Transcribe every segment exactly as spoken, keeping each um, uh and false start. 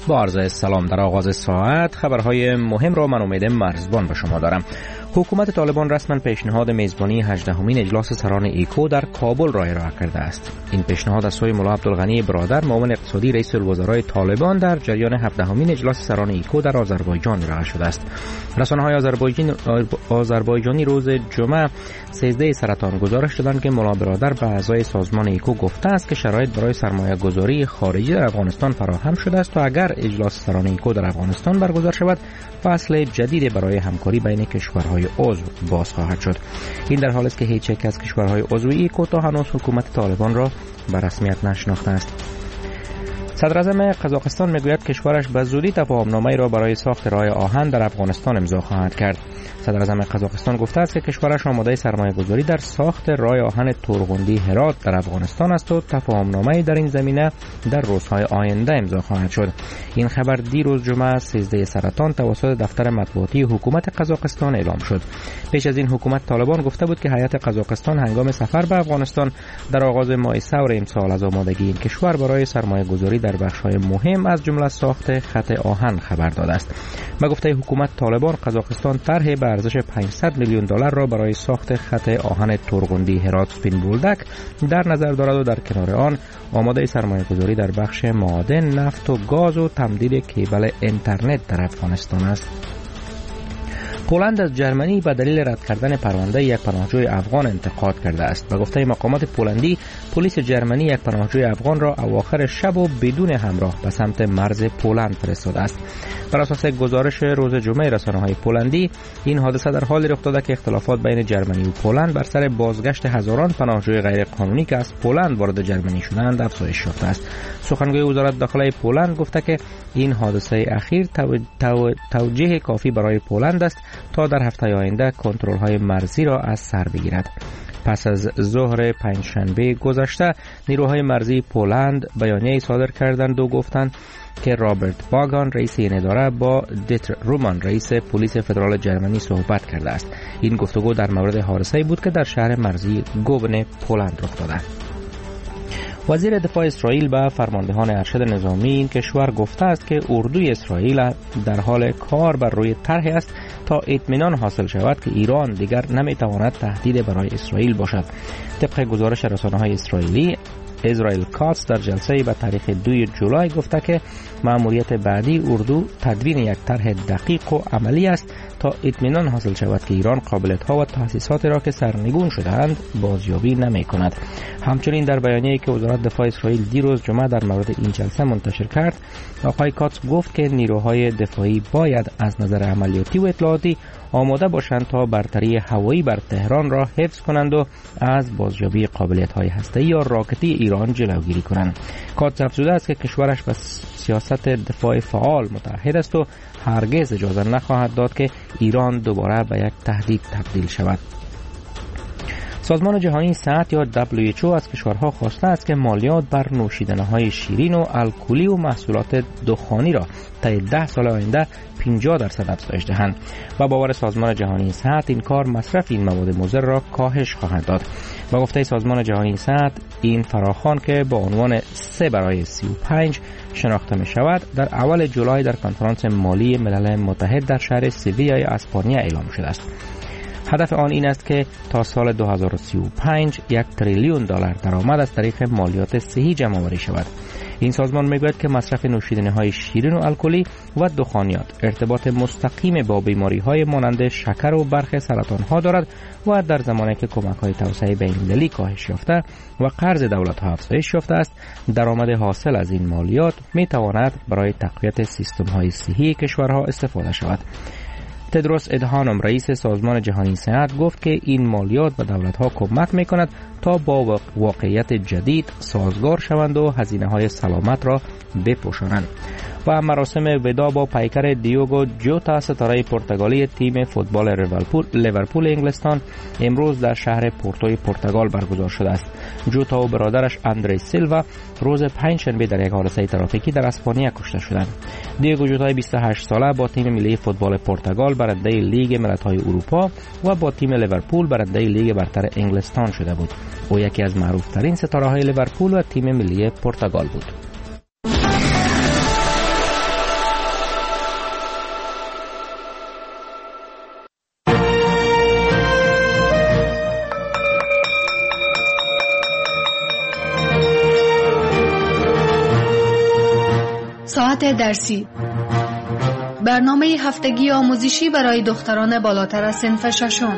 با عرض سلام در آغاز ساعت خبرهای مهم را من امید مرزبان به شما دارم. حکومت طالبان رسما پیشنهاد میزبانی هجدهمین اجلاس سران ایکو در کابل را ارائه کرده است. این پیشنهاد از سوی ملا عبدالغنی برادر معاون اقتصادی رئیس الوزرای طالبان در جریان هفدهمین اجلاس سران ایکو در آذربایجان ارائه شده است. رسانه‌های آذربایجانی آذربایجانی روز جمعه سیزده سرطان گزارش دادند که ملا برادر به اعضای سازمان ایکو گفته است که شرایط برای سرمایه‌گذاری خارجی در افغانستان فراهم شده است و اگر اجلاس سران ایکو در افغانستان برگزار شود فصل جدید برای همکاری بین کشورهای عضو باز خواهد شد. این در حالی است که هیچ یک از کشورهای عضو ایکو تا هنوز حکومت طالبان را به رسمیت نشناخته است. صدر اعظم قزاقستان میگوید کشورش به زودی تفاهمنامه‌ای را برای ساخت راه آهن در افغانستان امضا خواهد کرد. صدر اعظم قزاقستان گفته است که کشورش آماده سرمایه‌گذاری در ساخت راه آهن تورغوندی هرات در افغانستان است و تفاهمنامه‌ای در این زمینه در روزهای آینده امضا خواهد شد. این خبر دیروز جمعه سیزده سرطان توسط دفتر مطبوعاتی حکومت قزاقستان اعلام شد. پیش از این حکومت طالبان گفته بود که هیئت قزاقستان هنگام سفر به افغانستان در آغاز ماه سور امسال از آمادگی این کشور برای سرمایه‌گذاری در بخش‌های مهم از جمله ساخت خط آهن خبر داده است. به گفته حکومت طالبان قزاقستان طرح به ارزش پانصد میلیون دلار را برای ساخت خط آهن تورغوندی هرات سپین بولدک در نظر دارد و در کنار آن آماده سرمایه‌گذاری در بخش معادن، نفت و گاز و تمدید کیبل اینترنت در افغانستان است. پولند از جرمنی به دلیل رد کردن پرونده یک پناهجوی افغان انتقاد کرده است. به گفته مقامات پولندی، پلیس جرمنی یک پناهجوی افغان را اواخر شب و بدون همراه به سمت مرز پولند فرستاده است. بر اساس گزارش روز جمعه رسانه‌های پولندی، این حادثه در حالی رخ داده که اختلافات بین جرمنی و پولند بر سر بازگشت هزاران پناهجوی غیرقانونی که از پولند وارد جرمنی شدند افزایش یافته است. سخنگوی وزارت داخلی پولند گفته که این حادثه اخیر تو... تو... توجیه کافی برای پولند است تا در هفته آینده کنترل‌های مرزی را از سر بگیرد. پس از ظهر پنجشنبه گذشته نیروهای مرزی پولند بیانیه‌ای صادر کردند و گفتند که رابرت باگان رئیس این اداره با دیتر رومان رئیس پلیس فدرال جرمنی صحبت کرده است. این گفتگو در مورد حادثه‌ای بود که در شهر مرزی گوبن پولند رخ داده. وزیر دفاع اسرائیل به فرماندهان ارشد نظامی این کشور گفته است که اردوی اسرائیل در حال کار بر روی طرحی است تا اطمینان حاصل شود که ایران دیگر نمیتواند تهدید برای اسرائیل باشد. طبق گزارش رسانه‌های اسرائیلی، اسرائیل کاتس در جلسه به تاریخ دوم جولای گفته که مأموریت بعدی اردو تدوین یک طرح دقیق و عملی است تا اطمینان حاصل شود که ایران قابلیت‌ها و تأسیسات را که سرنگون شده‌اند بازیابی نمی‌کند. همچنین در بیانیه‌ای که وزارت دفاع اسرائیل دیروز جمعه در مورد این جلسه منتشر کرد، آقای کاتس گفت که نیروهای دفاعی باید از نظر عملیاتی و اطلاعاتی آماده باشند تا برتری هوایی بر تهران را حفظ کنند و از بازیابی قابلیت‌های هسته‌ای یا راکتی ایران جلوگیری کنند. کاتس افزوده است که کشورش به سیاست دفاع فعال متعهد است و هرگز اجازه نخواهد داد که ایران دوباره به یک تهدید تبدیل شود. سازمان جهانی صحت یا دبلیو اچ او از کشورها خواسته است که مالیات بر نوشیدنی‌های شیرین و الکلی و محصولات دخانی را طی ده سال آینده پنجاه درصد افزایش دهند. و باور سازمان جهانی صحت این کار مصرف این مواد مضر را کاهش خواهد داد. با گفته سازمان جهانی صحت، این فراخوان که با عنوان سه برای سی و پنج شناخته می شود در اول جولای در کنفرانس مالی ملل متحد در شهر سویا اسپانیا اعلام شده است. هدف آن این است که تا سال دو هزار و سی و پنج یک تریلیون دلار درآمد از طریق مالیات صحی جمع آوری شود. این سازمان میگوید که مصرف نوشیدنی‌های شیرین و الکلی و دخانیات ارتباط مستقیم با بیماری‌های مانند شکر و برخی سرطان‌ها دارد و در زمانی که کمک‌های توسعه بین‌المللی کاهش یافته و قرض دولت‌ها افزایش یافته است، درآمد حاصل از این مالیات می‌تواند برای تقویت سیستم‌های صحی کشورها استفاده شود. تدروس ادهانم رئیس سازمان جهانی صحت گفت که این مالیات به دولت‌ها کمک می‌کند تا با واقعیت جدید سازگار شوند و هزینه‌های سلامت را بپوشانند. و مراسم وداع با پیکر دیوگو جوتا ستاره پرتغالی تیم فوتبال لیورپول لیورپول انگلستان امروز در شهر پورتوی پرتغال برگزار شده است. جوتا و برادرش اندری سیلوا روز پنجشنبه در یک حادثه ترافیکی در اسپانیا کشته شدند. دیوگو جوتا بیست و هشت ساله با تیم ملی فوتبال پرتغال برنده لیگ ملت‌های اروپا و با تیم لیورپول برنده لیگ برتر انگلستان شده بود. او یکی از معروف‌ترین ستاره‌های لیورپول و تیم ملی پرتغال بود. درسی، برنامه هفتگی آموزشی برای دختران بالاتر از صنف ششم.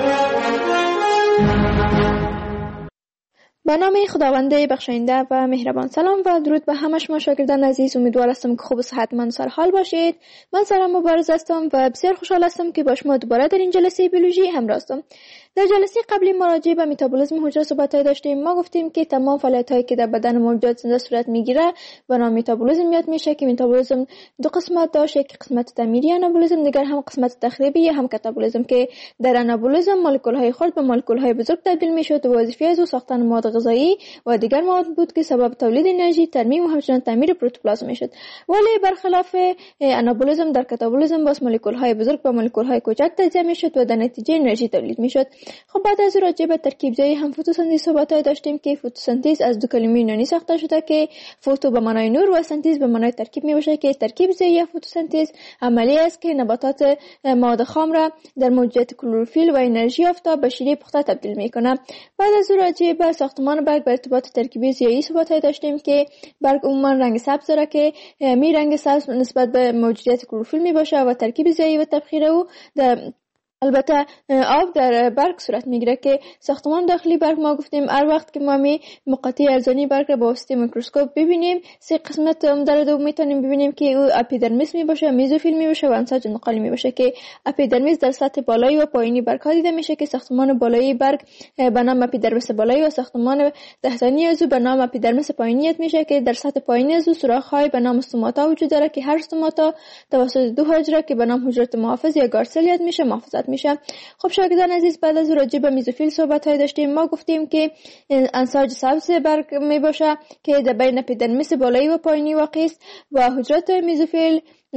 به نام خداوند بخشاینده و مهربان. سلام و درود به همه شما شاگردان عزیز. امیدوار هستم که خوب و صحتمند و سرحال باشید. من سارا مبارز هستم و بسیار خوشحال هستم که با شما دوباره در این جلسه بیولوژی همراه هستم. در جلسه قبلی ما راجع به متابولیسم حجره صحبت داشتیم. ما گفتیم که تمام فعالیت‌هایی که در بدن موجودات زنده صورت میگیره به نام متابولیسم یاد میشه که متابولیسم دو قسمت داشته، یک قسمت تعمیری آنابولیسم، دیگر هم قسمت تخریبی یا هم کاتابولیسم که در آنابولیسم مولکول‌های خرد به مولکول‌های بزرگ تبدیل میشد و وظیفه از ساختن مواد غذایی و دیگر مواد بود که سبب تولید انرژی، ترمیم و همچنین تعمیر پروتوپلازم میشد. ولی برخلاف آنابولیسم در کاتابولیسم باز مولکول‌های بزرگ به مولکول‌های کوچک تجزیه میشد و در نتیجه انرژی تولید میشد. خب بعد از راجع به ترکیب زایی هم فتوسنتز صحبت داشتیم که فتوسنتز از دو کلمه یونانی ساخته شده که فوتو به معنای نور و سنتز به معنای ترکیب میباشه که ترکیب زایی یا فتوسنتز عملی است که نباتات مواد خام را در موجودیت کلروفیل و انرژی آفتاب به شیره پخته تبدیل میکنه. بعد از راجع به ساختمان برگ به ارتباط ترکیبی زایی صحبت داشتیم که برگ عموما رنگ سبز داره که می رنگ سبز نسبت به موجودیت کلروفیل میباشه و ترکیب زایی و تبخیر او در البته آب در برگ صورت میگیره که ساختمان داخلی برگ ما گفتیم هر وقت که ما می مقاطع ارزانی برگ را با واسطه میکروسکوپ ببینیم سه قسمت هم داره و میتونیم ببینیم که او اپیدرمیس میباشه، میزوفیل میباشه و انساج نقالی میباشه که اپیدرمیس در سطح بالایی و پایینی برگ ها دیده میشه که ساختمان بالایی برگ به نام اپیدرمیس بالایی و ساختمان تحتانی از او به نام اپیدرمیس پایینی یاد میشه که در سطح پایینی از او سوراخ های به نام استوماتا وجود داره که هر استوماتا توسط دو حجره که به نام حجره محافظ یا گارسل یاد میشه محافظت میشه. خب شاگردان عزیز بعد از راجع به میزوفیل صحبت های داشتیم. ما گفتیم که انساج سبز برگ می باشه که در بین اپیدرمیس بالایی و پایینی واقع است و حجرات میزوفیل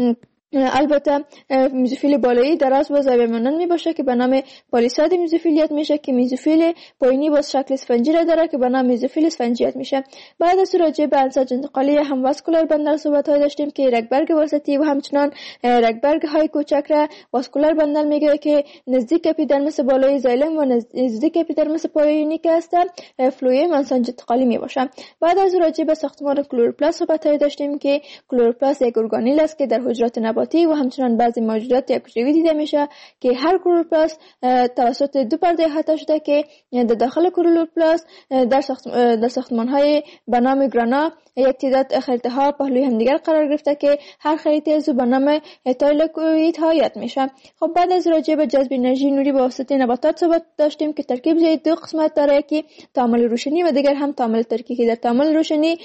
البته میزوفیل بالایی دراز و زایده مانند می باشه که به نام پالیساد میزوفیلیت میشه که میزوفیل پایینی باز شکل اسفنجی را داره که به نام میزوفیل اسفنجیت میشه. بعد از راجع به انساج انتقالی هم واسکولار بندل صحبت های داشتیم که رگبرگ وسطی و همچنان رگبرگ های کوچک را واسکولار بندل میگه که نزدیک اپیدرمیس بالایی زایلم و نزدیک اپیدرمیس پایینی که هست فلویم انساج انتقالی می باشه. بعد از راجع به ساختمان کلوروپلاست صحبت های داشتیم که کلوروپلاست یک ارگانیل است که در حجرات نباتی و همچنان بعضی موجودات یک حجروی دیده میشه که هر کلوروپلاست توسط دو پرده احاطه شده که در داخل کلوروپلاست در ساخت در ساختمان‌های به نام گرانا یک تعداد خلیطه ها پهلوی همدیگر قرار گرفته که هر خلیطه از به نام تایلکوئید ها یاد میشه. خب بعد از راجع به جذب انرژی نوری به واسطه نباتات صحبت داشتیم که ترکیب زایی دو قسمت داره که تعامل روشنی و دیگر هم تعامل ترکی که در تعامل روشنی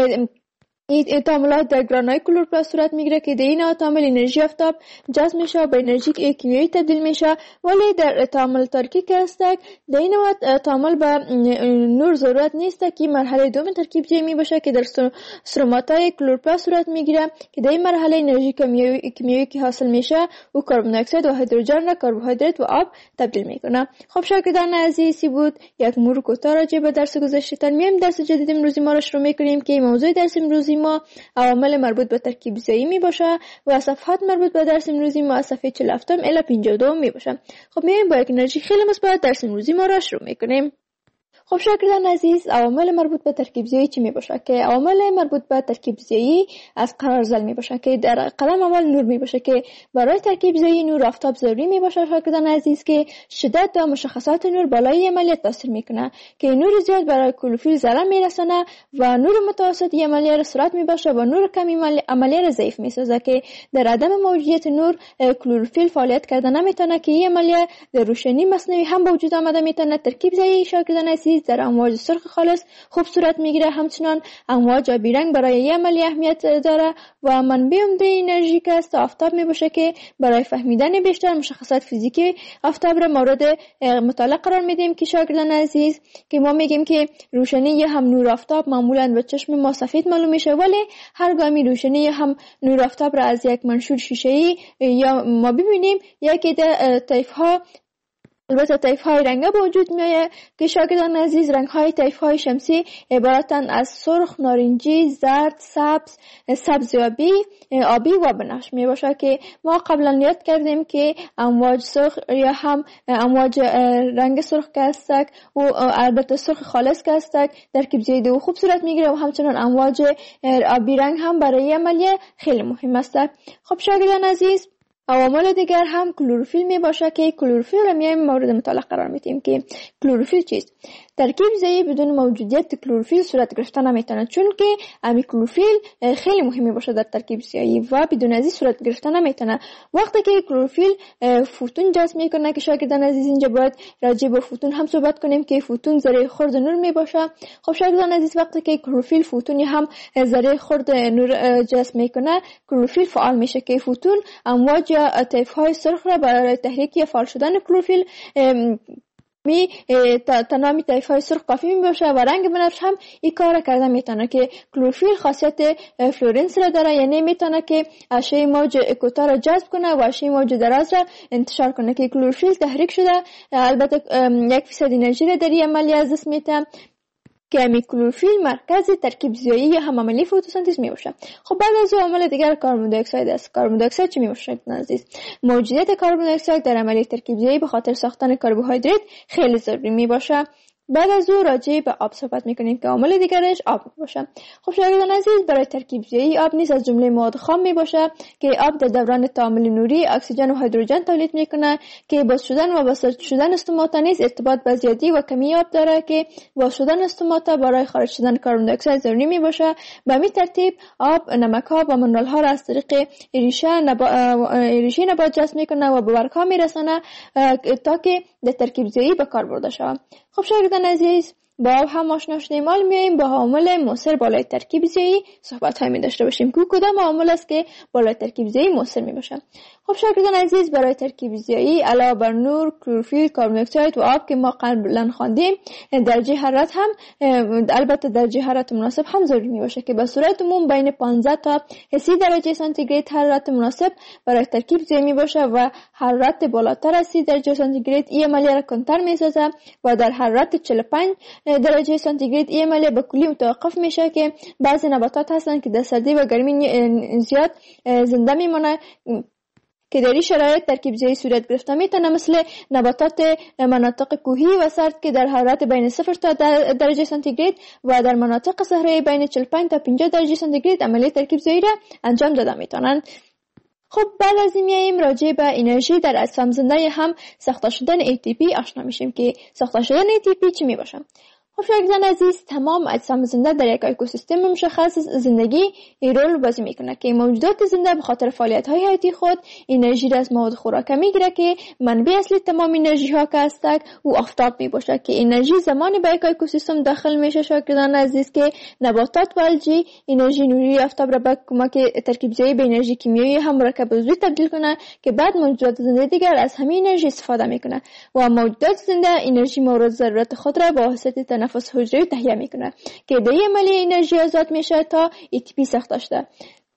این تعاملات در گرانای کلوروپلاست صورت میگیره که در این تعامل انرژی آفتاب جذب میشه و به انرژی کیمیایی تبدیل میشه. ولی در تعامل ترکی که هست در این تعامل به نور ضرورت نیست که مرحله دوم ترکیب زایی می باشه که در استروماتای کلوروپلاست صورت میگیره که در این مرحله انرژی کیمیایی که حاصل میشه و کربن دی اکساید و هیدروژن را کربوهیدرات و آب تبدیل میکنه. خب شاگردان عزیزی بود یک مرور کوتاه راجع به درس گذشته. میایم درس جدید امروزی ما را شروع میکنیم که موضوع درس امروزی ما عوامل مربوط به ترکیب زایی می باشه و صفحات مربوط به درس امروزی ما از صفحه چهل و هفت الی پنجاه و دو می باشه. خب میایم با یک انرژی خیلی مثبت درس امروزی ما را شروع میکنیم. خب شاگردان عزیز عوامل مربوط به ترکیب زایی چی می باشه که عوامل مربوط به ترکیب زایی از قرار زل می باشه که در قلم اول نور می باشه که برای ترکیب زایی نور آفتاب ضروری می باشه شاگردان عزیز که شدت و مشخصات نور بالای عملیات تاثیر میکنه که نور زیاد برای کلوروفیل ضرر میرسونه و نور متوسط عملیات سرعت می باشه و نور کمی عملیات ضعیف میسازه که در عدم موجودیت نور کلوروفیل فعالیت کردن نمیتونه که این عملیات در روشنی مصنوعی هم به وجود آمده میتونه. ترکیب زایی شاگردان عزیز در امواج سرخ خالص خوب صورت میگیره. همچنان امواج آبی رنگ برای این عملی اهمیت داره و منبع عمده انرژی که است آفتاب میباشه که برای فهمیدن بیشتر مشخصات فیزیکی آفتاب را مورد مطالعه قرار میدیم که شاگردان عزیز که ما میگیم که روشنی یا هم نور آفتاب معمولا به چشم ما سفید معلوم میشه ولی هر گامی روشنی یا هم نور آفتاب را از یک منشور شیشه‌ای یا ما ببینیم یکی در طیف ها البته طیف های رنگه به وجود میآید که شاگردان عزیز رنگ های طیف های شمسی عبارتند از سرخ، نارنجی، زرد، سبز، سبز آبی، آبی و بنفش می باشد که ما قبلا یاد کردیم که امواج سرخ یا هم امواج رنگ سرخ که هستند و البته سرخ خالص که هستند ترکیب زیایی دو خوب صورت میگیره و همچنان امواج آبی رنگ هم برای عملیه خیلی مهم است. خب شاگردان عزیز، عوامل دیگر هم کلروفیل می باشه که کلروفیل را میایم مورد مطالعه قرار میدیم که کلروفیل چیست. ترکیب زیایی بدون موجودیت کلروفیل صورت گرفتن نمیتونه، چون که امی کلروفیل خیلی مهمی باشه در ترکیب زیایی و بدون از این صورت گرفتن نمیتونه. وقتی که کلروفیل فوتون جذب میکنه که شاگردان عزیز اینجا باید راجع به فوتون هم صحبت کنیم که فوتون ذره خرد نور می باشه. خب شاگردان عزیز، وقتی که کلروفیل فوتونی هم ذره خرد نور جذب میکنه، کلروفیل فعال میشه که فوتون امواج یا طیف های سرخ را برای تحریک یا فعال شدن کلروفیل می تنامی طیف های سرخ کافی می باشه و رنگ بنفش هم این کار کرده میتونه که کلروفیل خاصیت فلورنس را داره، یعنی میتونه که اشعه موج کوتاه را جذب کنه و اشعه موج دراز را انتشار کنه که کلروفیل تحریک شده البته یک فیصد انرژی را در این عملیه از دست میده که امی کلروفیل مرکز ترکیب زیایی یا هم عملی فتوسنتز می باشه. خب بعد از عامل دیگر کربن دی اکساید است. کربن دی اکساید چی می باشه عزیز؟ موجودیت کربن دی اکساید در عملیه ترکیب زیایی به خاطر ساختن کربوهیدرات خیلی ضروری می باشه. بعد از او راجع به آب صحبت میکنیم که عامل دیگرش آب باشه. خب شاگردان عزیز، برای ترکیب زیایی آب نیز از جمله مواد خام می باشه که آب در دوران تعامل نوری اکسیژن و هیدروژن تولید میکنه که باز شدن و بساط شدن استوماتا نیز ارتباط به زیادی و کمی آب داره که باز شدن استوماتا برای خارج شدن کربن دی اکساید ضروری می باشه. به همین ترتیب آب نمک ها و منرال ها را از طریق ریشه نبا... ریشه نبات جذب میکنه و به برگ ها میرسانه تا که در ترکیب زیایی به کار برده شود. خب شاگردان عزیز، با هم آشنا شدیم، حال میایم با عامل مؤثر بالای ترکیب زیایی صحبت های می داشته باشیم که کدام عامل است که بالای ترکیب زیایی مؤثر می باشه. خب شاگردان عزیز، برای ترکیب زیایی علاوه بر نور، کلروفیل، کربن دی اکساید و آب که ما قبلا خواندیم، درجه حرارت هم البته درجه حرارت مناسب هم ضروری می باشه که به صورت عموم بین پانزده تا سی درجه سانتیگراد حرارت مناسب برای ترکیب زیایی می باشه و حرارت بالاتر از سی درجه سانتیگراد این عملیه را کنتر می سازه و در حرارت چهل و پنج درجه سانتیگراد این عملیه به کلی متوقف میشه که بعضی نباتات هستن که در سردی و گرمی زیاد زنده میمونه که در این شرایط ترکیب زیایی صورت گرفته میتونه، مثل نباتات مناطق کوهی و سرد که در حرارت بین صفر تا درجه سانتیگراد و در مناطق صحرایی بین چهل و پنج تا پنجاه درجه سانتیگراد عملیه ترکیب زیایی را انجام داده میتونن. خب بعد از این میاییم راجع به انرژی در اجسام زنده هم ساخته شدن ای تی پی آشنا میشیم که ساخته شدن ای تی پی چی میباشه. خب شاگردان عزیز، تمام اجسام زنده در یک اکوسیستم مشخص زندگی رول بازی میکنه که موجودات زنده به خاطر فعالیت های حیاتی خود انرژی را از مواد خوراکه میگیره که منبع اصلی تمام انرژی ها که هستند او آفتاب میباشه که انرژی زمانی به یک اکوسیستم داخل میشه شاگردان عزیز که نباتات و الژی انرژی نوری آفتاب را به کمک ترکیب زیایی به انرژی کیمیایی هم مرکب عضوی تبدیل کنه که بعد موجودات زنده دیگر از همین انرژی استفاده میکنه و موجودات زنده انرژی مورد ضرورت خود را با واسطه تنفس حجروی تهیه میکنه که در این عملیه انرژی آزاد میشه تا ای تی پی ساخته شده.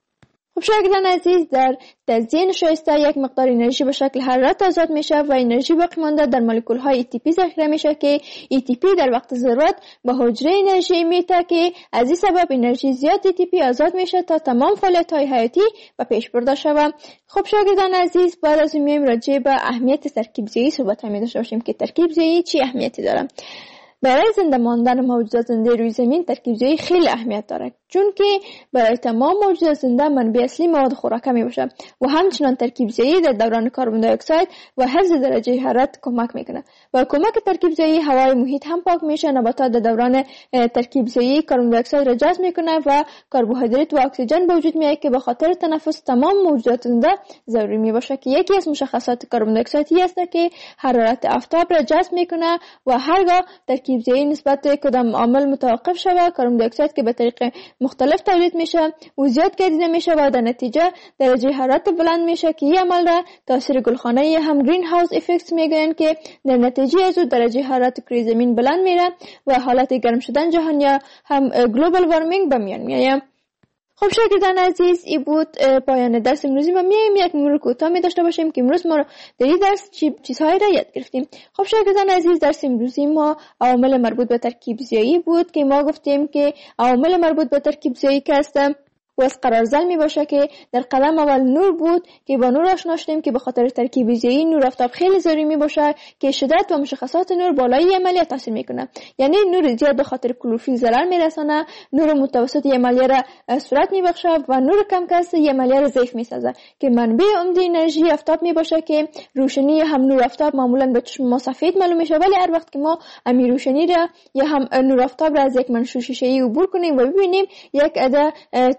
خب شاگردان عزیز، در تزیین شایسته یک مقدار انرژی به شکل حرارت آزاد میشه و انرژی باقی مانده در مولکول های ای تی پی ذخیره میشه که ای تی پی در وقت ضرورت به حجره انرژی میده که از این سبب انرژی زیاد ای تی پی آزاد میشه تا تمام فعالیت های حیاتی به پیش برده شود. خب شاگردان عزیز، بعد از این میایم راجع به اهمیت ترکیب زیایی صحبت می داشته باشیم که ترکیب زیایی چی اهمیتی داره. برای زنده ماندن موجودات زنده روی زمین ترکیب زیایی خیلی اهمیت داره، چون که برای تمام موجودات زنده منبع اصلی مواد خوراکه می باشه و همچنان ترکیب زیایی در دوران کربن دی اکساید و حفظ درجه حرارت کمک میکنه و کمک ترکیب زیایی هوای محیط هم پاک میشه. نباتات در دوران ترکیب زیایی کربن دی اکساید را جذب میکنه و کربوهیدرات و اکسیژن به وجود میاد که به خاطر تنفس تمام موجودات زنده ضروری می باشه که یکی از مشخصات کربن دی اکساید است که حرارت آفتاب را جذب میکنه و هرگاه ترکیب زیایی نسبت به کدام عامل متوقف شود، کربن دی اکساید که به طریق مختلف تولید میشه و زیاد گردیده میشه و در نتیجه درجه حرارت بلند میشه که این عمل را تاثیر گلخانه‌ای هم گرین هاوس افکت میگن که در نتیجه از درجه حرارت کره زمین بلند میره و حالت گرم شدن جهان یا هم گلوبال وارمینگ به میان میاد. خب شاگردان عزیز، این بود پایان درس امروزی و میایم یک مرور کوتاه می داشته باشیم که امروز ما در این درس چی چیزهایی را یاد گرفتیم. خب شاگردان عزیز، درس امروزی ما عوامل مربوط به ترکیب زیایی بود که ما گفتیم که عوامل مربوط به ترکیب زیایی که هستند و از قرارزل می باشه که در قدم اول نور بود که با نور آشنا شدیم که به خاطر ترکیب زیایی نور آفتاب خیلی ضروری می باشه که شدت و مشخصات نور بالای عملیه تاثیر میکنه. یعنی نور زیاد به خاطر کلروفیل ضرر میرسانه، نور متوسط عملیه را صورت میبخشه و نور کم کس عملیه را ضعیف میسازه که منبع عمده انرژی آفتاب می باشه که روشنی هم نور آفتاب معمولا به چشم ما سفید معلوم میشه، ولی هر وقت که ما امی روشنی را یا هم نور آفتاب را از یک منشور شیشه‌ای عبور کنیم و ببینیم یک عده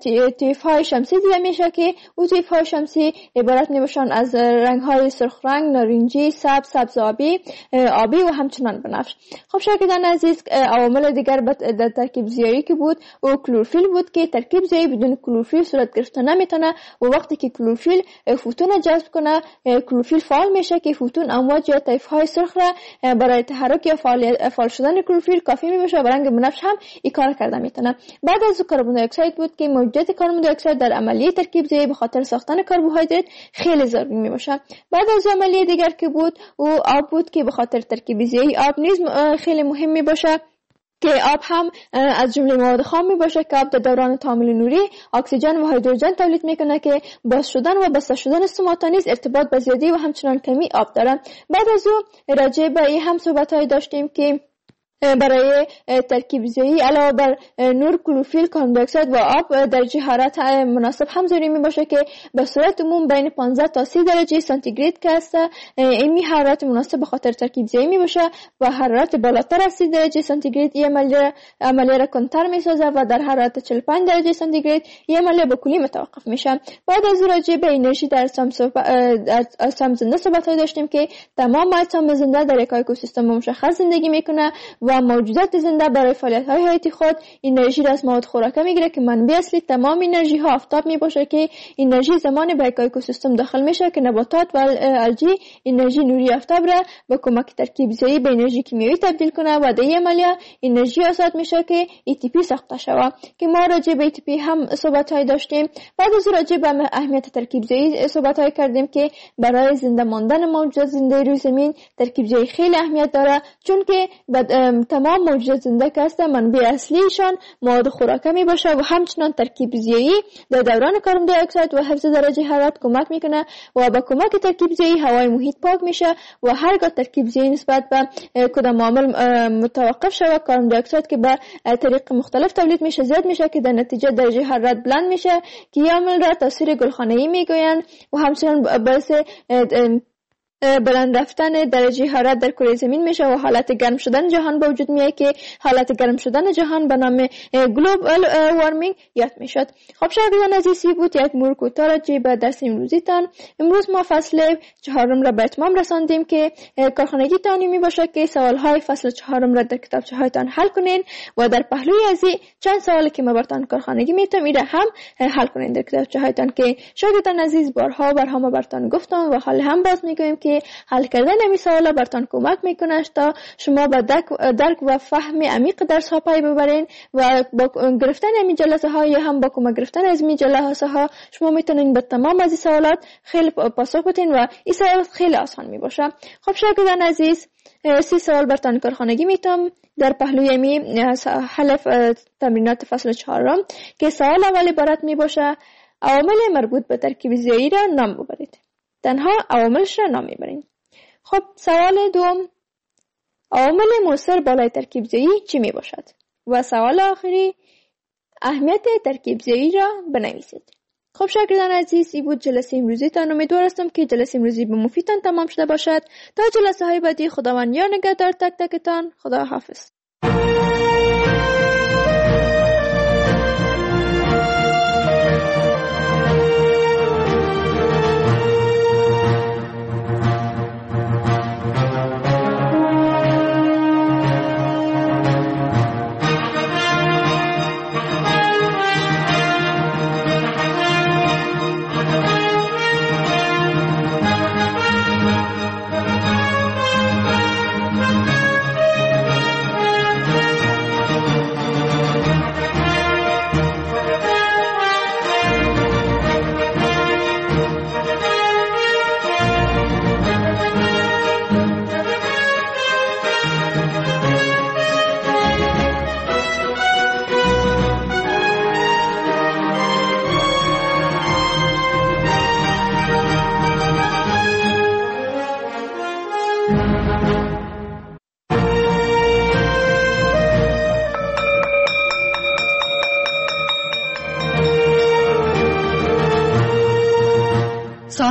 طیف های شمسی دیده میشه که او طیف های شمسی عبارت میباشن از رنگ های سرخ رنگ، نارنجی، سبز، سبز آبی، آبی و همچنان بنفش. خب شاگردان عزیز، عوامل دیگر در ترکیب زیایی که بود او کلروفیل بود که ترکیب زیایی بدون کلروفیل صورت گرفته نمیتونه و وقتی که کلروفیل فوتون جذب کنه کلروفیل فعال میشه که فوتون امواج یا طیف های سرخ را برای تحرک یا فعال شدن کلروفیل کافی میباشه و رنگ بنفش هم این کار کرده میتونه. بعد از کربن دی اکساید بود که موجودیت کربن دی اکساید در عملیه ترکیب زیایی به خاطر ساختن کربوهیدرات خیلی ضروری میباشه. بعد از عملیه دیگر که بود او آب بود که به خاطر ترکیب زیایی آب نیز خیلی مهم میباشه که آب هم از جمله مواد خام می باشه که آب در دوران تعامل نوری اکسیژن و هیدروژن تولید میکنه که باز شدن و بسته شدن سوماتا نیز ارتباط به زیادی و همچنان کمی آب دارن. بعد از او راجع به این هم صحبت‌های داشتیم که برای ترکیب زیایی علاوه بر نور، کلروفیل، کربن دی اکساید و آب درجه حرارت مناسب هم ضروری می باشه که به صورت عموم بین پانزده تا سی درجه سانتیگراد که است. این حرارت مناسب به خاطر ترکیب زیایی می باشه و حرارت بالاتر از سی درجه سانتیگراد این عملیه عملیه را کنتر می سازه و در حرارت چهل و پنج درجه سانتیگراد این عملیه به کلی متوقف میشه. بعد از راجع به انرژی در اجسام زنده صحبت داشتیم که تمام اجسام زنده در یک اکوسیستم مشخص زندگی میکنه و موجودات زنده برای فعالیت‌های حیاتی خود انرژی را از مواد خوراکه میگیره که منبع اصلی تمام انرژی ها آفتاب میباشه که انرژی زمان به یک اکوسیستم داخل میشه که نباتات و الجی انرژی نوری آفتاب را با کمک ترکیب زیایی به انرژی کیمیایی تبدیل کنه و در این عملیه انرژی آزاد میشه که ای تی پی ساخته شود که ما راجع به ای تی پی هم صحبت‌های داشتیم. بعد از راجع به اهمیت ترکیب زیایی صحبت‌های کردیم که برای زنده ماندن موجودات زنده روی زمین ترکیب زیایی خیلی اهمیت داره، چون که تمام موجودات زنده که هستند منبع اصلیشان مواد خوراکه می باشه و همچنان ترکیب زیایی در دوران کربن دی اکساید و حفظ درجه حرارت کمک میکنه و با کمک ترکیب زیایی هوای محیط پاک میشه و هرگاه ترکیب زیایی نسبت به کدام عامل متوقف شود کربن دی اکساید که به طریق مختلف تولید میشه زیاد میشه که در نتیجه درجه حرارت بلند میشه که این عامل را تاثیر گلخانه‌ای میگویند و همچنان باعث بلند رفتن درجه حرارت در کره زمین میشه و حالت گرم شدن جهان به وجود میاد که حالت گرم شدن جهان به نام گلوبال وارمینگ یاد میشد. خب شاگردان عزیزی بود یک مرور کوتاه راجع به درس امروزیتان. امروز ما فصل چهارم را به اتمام رساندیم که کارخانگی تانی می باشه که سوالهای فصل چهارم را در کتابچه هایتان حل کنین و در پهلوی از چند سوالی که ما براتون کارخانگی میتم ایره هم حل کنین در کتابچه هایتان که شاگردان عزیز بارها بارها ما براتون گفتم و حال هم باز میگویم که حل کردن این سوالا براتون کمک میکنه تا شما با درک و فهم عمیق درس ها پی ببرین و با گرفتن این جلسه ها یا هم با کمک گرفتن از این جلسه ها شما میتونین به تمام از این سوالات خیلی پاسخ بدین و این سوالات خیلی آسان میباشه. خب شاگردان عزیز، سی سوال براتون کارخانگی میتم در پهلوی می حل تمرینات فصل چهارم که سوال اولی عبارت میباشه عوامل مربوط به ترکیب زیایی را نام ببرید. تنها عواملش را نام میبرین. خب سوال دوم، عوامل مؤثر بالای ترکیب زیایی چی می باشد؟ و سوال آخری، اهمیت ترکیب زیایی را بنویسید. خب شاگردان عزیز، این بود جلسه امروزیتان. امیدوار هستم که جلسه امروزی به مفیدتان تمام شده باشد. تا جلسه های بعدی خداوند یار نگهدار تک تکتان. خدا حافظ.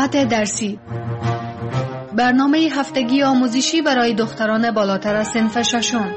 ساعت درسی، برنامه هفتگی آموزشی برای دختران بالاتر از صنف ششم.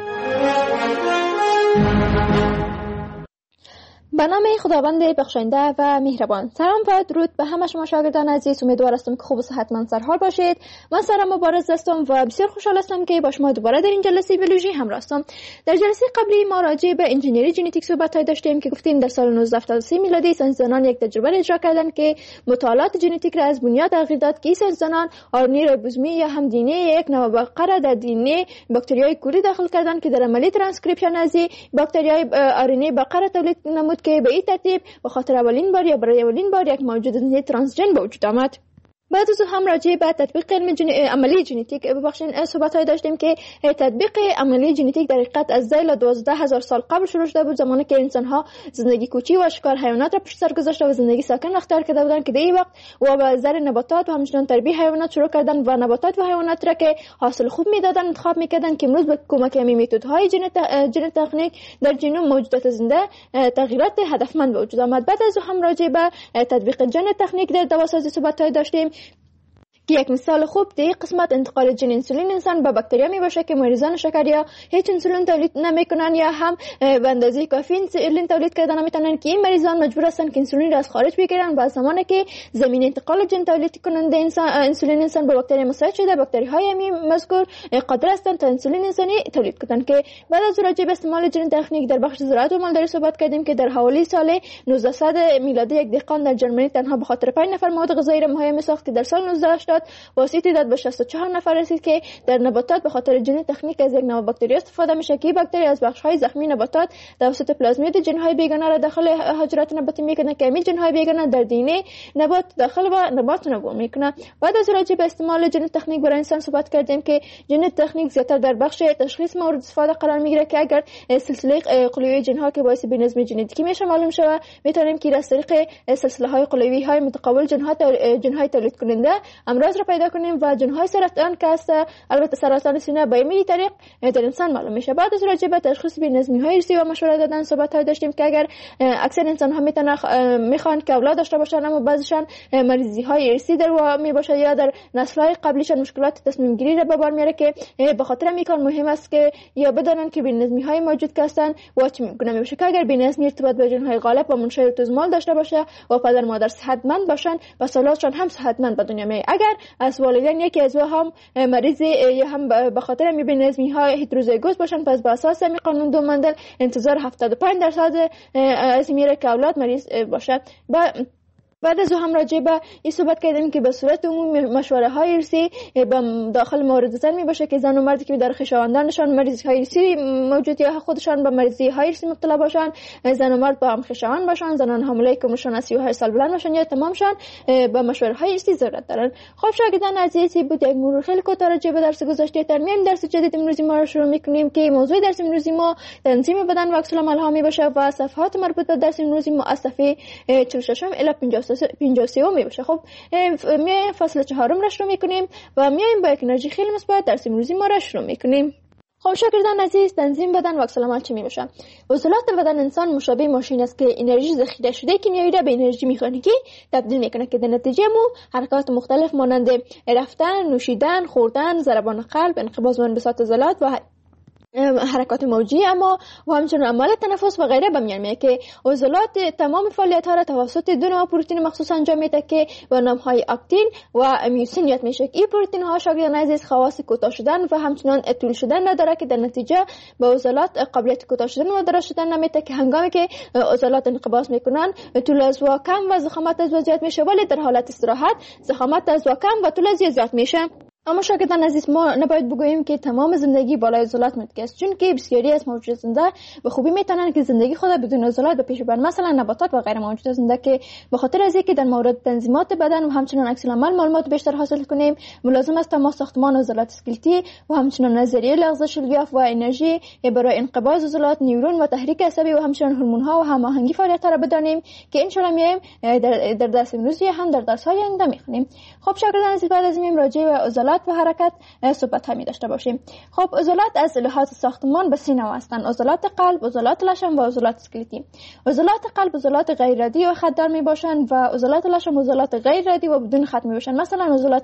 به نام خداوند بخشنده و مهربان. سلام و درود به همه شما شاگردان عزیز. امیدوار هستم که خوب و صحتمند سرحال باشید. من سارا مبارز هستم و بسیار خوشحال هستم که با شما دوباره در این جلسه بیولوژی همراه هستم. در جلسه قبلی ما راجع به انجینری ژنتیک صحبت داشتیم که گفتیم در سال نوزده هفتاد و سه میلادی ساینسدانان یک تجربه اجرا کردند که مطالعات ژنتیک را از بنیاد تغییر داد که ساینسدانان آرنی ریبوزومی یا هم دی ان ای یک نوع بقره در دی ان ای باکتریای کوری داخل کردند که در عملیه ترانسکریپشن از باکتریای آرنی بقره تولید نمود که به این ترتیب به خاطر اولین بار یا برای اولین بار یک موجود ترانسژن به وجود آمد. بعد از هم راجع به تطبیق علم جن... عملی ژنتیک ببخشید صحبت‌های داشتیم که تطبیق عملی ژنتیک در حقیقت از ذیل دوازده هزار سال قبل شروع شده بود، زمانی که انسان‌ها زندگی کوچی و شکار حیوانات را پشت سر گذاشته و زندگی ساکن اختیار کرده بودند که در این وقت و به زر نباتات و همچنین تربیت حیوانات شروع کردن و نباتات و حیوانات را که حاصل خوب میدادن انتخاب میکردن که امروز به کمک همین متدهای ژن ژن تکنیک در ژنوم موجودات زنده تغییرات هدفمند به وجود آمد. بعد از هم راجع به تطبیق ژن تکنیک در دواسازی صحبت‌های داشتیم که یک مثال خوب در قسمت انتقال ژن انسولین انسان به باکتریا می باشه که مریضان شکریا هیچ انسولین تولید نمیکنن یا هم به اندازه کافی انسولین تولید کردن نمیتونن که این مریضان مجبور هستن که انسولین را از خارج بگیرن و زمانی که زمین انتقال ژن تولید کننده انسان انسولین انسان به باکتریا مساعد شده، باکتری های می مذکور قادر هستند تا انسولین انسانی تولید کنند. که بعد از راجع به استعمال ژن تکنیک در بخش زراعت و مالداری صحبت کردیم که در حوالی سال نوزده صد میلادی یک دهقان در ژرمنی تنها به خاطر پنج نفر مواد غذایی را مهیا ساخت که در سال نوزده هشتاد واسطه داد به شصت و چهار نفر رسید که در نباتات به خاطر ژن تکنیک از یک نوع باکتری استفاده میشه که باکتری از بخش‌های زخمی نباتات توسط پلازمید ژن‌های بیگانه را داخل حجرات نباتی میکنه که همین ژن‌های بیگانه در دی ان ای نبات داخل و نبات نبو میکنه. بعد از راجع به استعمال ژن تکنیک برای انسان صحبت کردیم که ژن تکنیک زیاتر در بخش تشخیص مورد استفاده قرار میگیره که اگر سلسله قلوی ژن‌ها که باعث بی‌نظمی ژنتیکی میشه معلوم شود، میتونیم که از طریق سلسله‌های قلوی های متقابل ژن‌ها ژن‌های تولید کننده امراض را پیدا کنیم و ژن‌های سرطان که است، البته سرطان سینه به این طریق در انسان معلوم میشه. بعد از راجع به تشخیص بی‌نظمی‌های ارثی و مشوره دادن صحبت‌ها داشتیم که اگر اکثر انسان‌ها میتونن میخوان که اولاد داشته باشن اما بعضیشان مریضی‌های ارثی در میباشه یا در نسل‌های قبلیشان مشکلات تصمیم گیری را به بار میاره که به خاطر همین کار مهم است که یا بدانن که بی‌نظمی‌های موجود که هستن و چه می‌کنه میشه که اگر بی‌نظمی ارتباط با ژن‌های غالب و منشأ توزمال داشته باشه و پدر مادر صحتمند باشن و اولادشان هم صحتمند به دنیا میاد. اگر از والدین یکی از هم مریض یا هم به خاطر بی‌نظمی های هتروزیگوس باشن، پس به اساس می قانون دو مندل انتظار هفتاد و پنج درصد از میره که اولاد مریض باشد. بعد از هم راجع به این صحبت کردیم که به صورت عمومی مشوره های ارثی داخل مورد زن می باشه که زن و مردی که در خویشاوندانشان مریضی های ارثی موجود یا خودشان به مریضی های ارثی مبتلا باشن، زن و مرد با هم خویشاوند باشن، زنان حامله که عمرشان از سی و هشت سال بلند باشن یا تمامشان به مشوره های ارثی ضرورت دارن. خب شاگردان عزیزی بود یک مرور خیلی کوتاه راجع به درس گذشته. در میان درس جدید امروزی ما رو شروع می‌کنیم که موضوع درس امروزی ما تنظیم بدن و عکس العمل ها می باشه و صفحات مربوط به درس امروزی ما از صفحه چهل و شش الی پنجاه و سه می باشه. خب میایم فصل چهارم را شروع میکنیم و میایم با یک انرژی خیلی مثبت درس امروزی ما را شروع میکنیم. خب شاگردان عزیز، تنظیم بدن و عکس العمل چه می باشه؟ عضلات بدن انسان مشابه ماشین است که انرژی ذخیره شده کنیایی را به انرژی مکانیکی تبدیل میکنه که در نتیجه مو حرکات مختلف مانند رفتن، نوشیدن، خوردن، ضربان قلب، انقباض و انبساط عضلات و حرکات موجی اما و همچنین عمل تنفس و غیره به میان میاد که عضلات تمام فعالیت ها را توسط دو نوع پروتئین مخصوص انجام میده که به نام های اکتین و میوسین یاد میشه. این پروتئین ها شاگردان عزیز خواص کوتاه شدن و همچنین طول شدن نداره که در نتیجه به عضلات قابلیت کوتاه شدن و دراز شدن نمیده که هنگامی که عضلات انقباض میکنن طول از و کم و ضخامت از زیاد میشه، ولی در حالت استراحت ضخامت از و کم و طول از زیاد میشه. اما شاگردان عزیز ما نباید بگوییم که تمام زندگی بالای عضلات متکی است، چون که بسیاری از موجودات زنده به خوبی میتونن که زندگی خود بدون عضلات به پیش ببرن، مثلا نباتات و غیر موجودات زنده که به خاطر از اینکه در مورد تنظیمات بدن و همچنین عکس العمل معلومات بیشتر حاصل کنیم ملازم است ما ساختمان عضلات اسکلتی و همچنین نظریه لغزش الیاف و انرژی برای انقباض عضلات، نیورون و تحریک عصبی و همچنین هورمون ها و هماهنگی فعالیت را بدانیم که ان شاء الله میایم در در درس امروزی هم در درس های آینده میخونیم. خب شاگردان عزیز بعد از این راجع به عضلات عضلات و حرکت صحبت همی داشته باشیم. خب عضلات از لحاظ ساختمان به سه نوع هستند: عضلات قلب، عضلات لشم و عضلات اسکلتی. عضلات قلب عضلات غیر ردی و خطدار می باشند و عضلات لشم عضلات غیر ردی و بدون خط می باشند، مثلا عضلات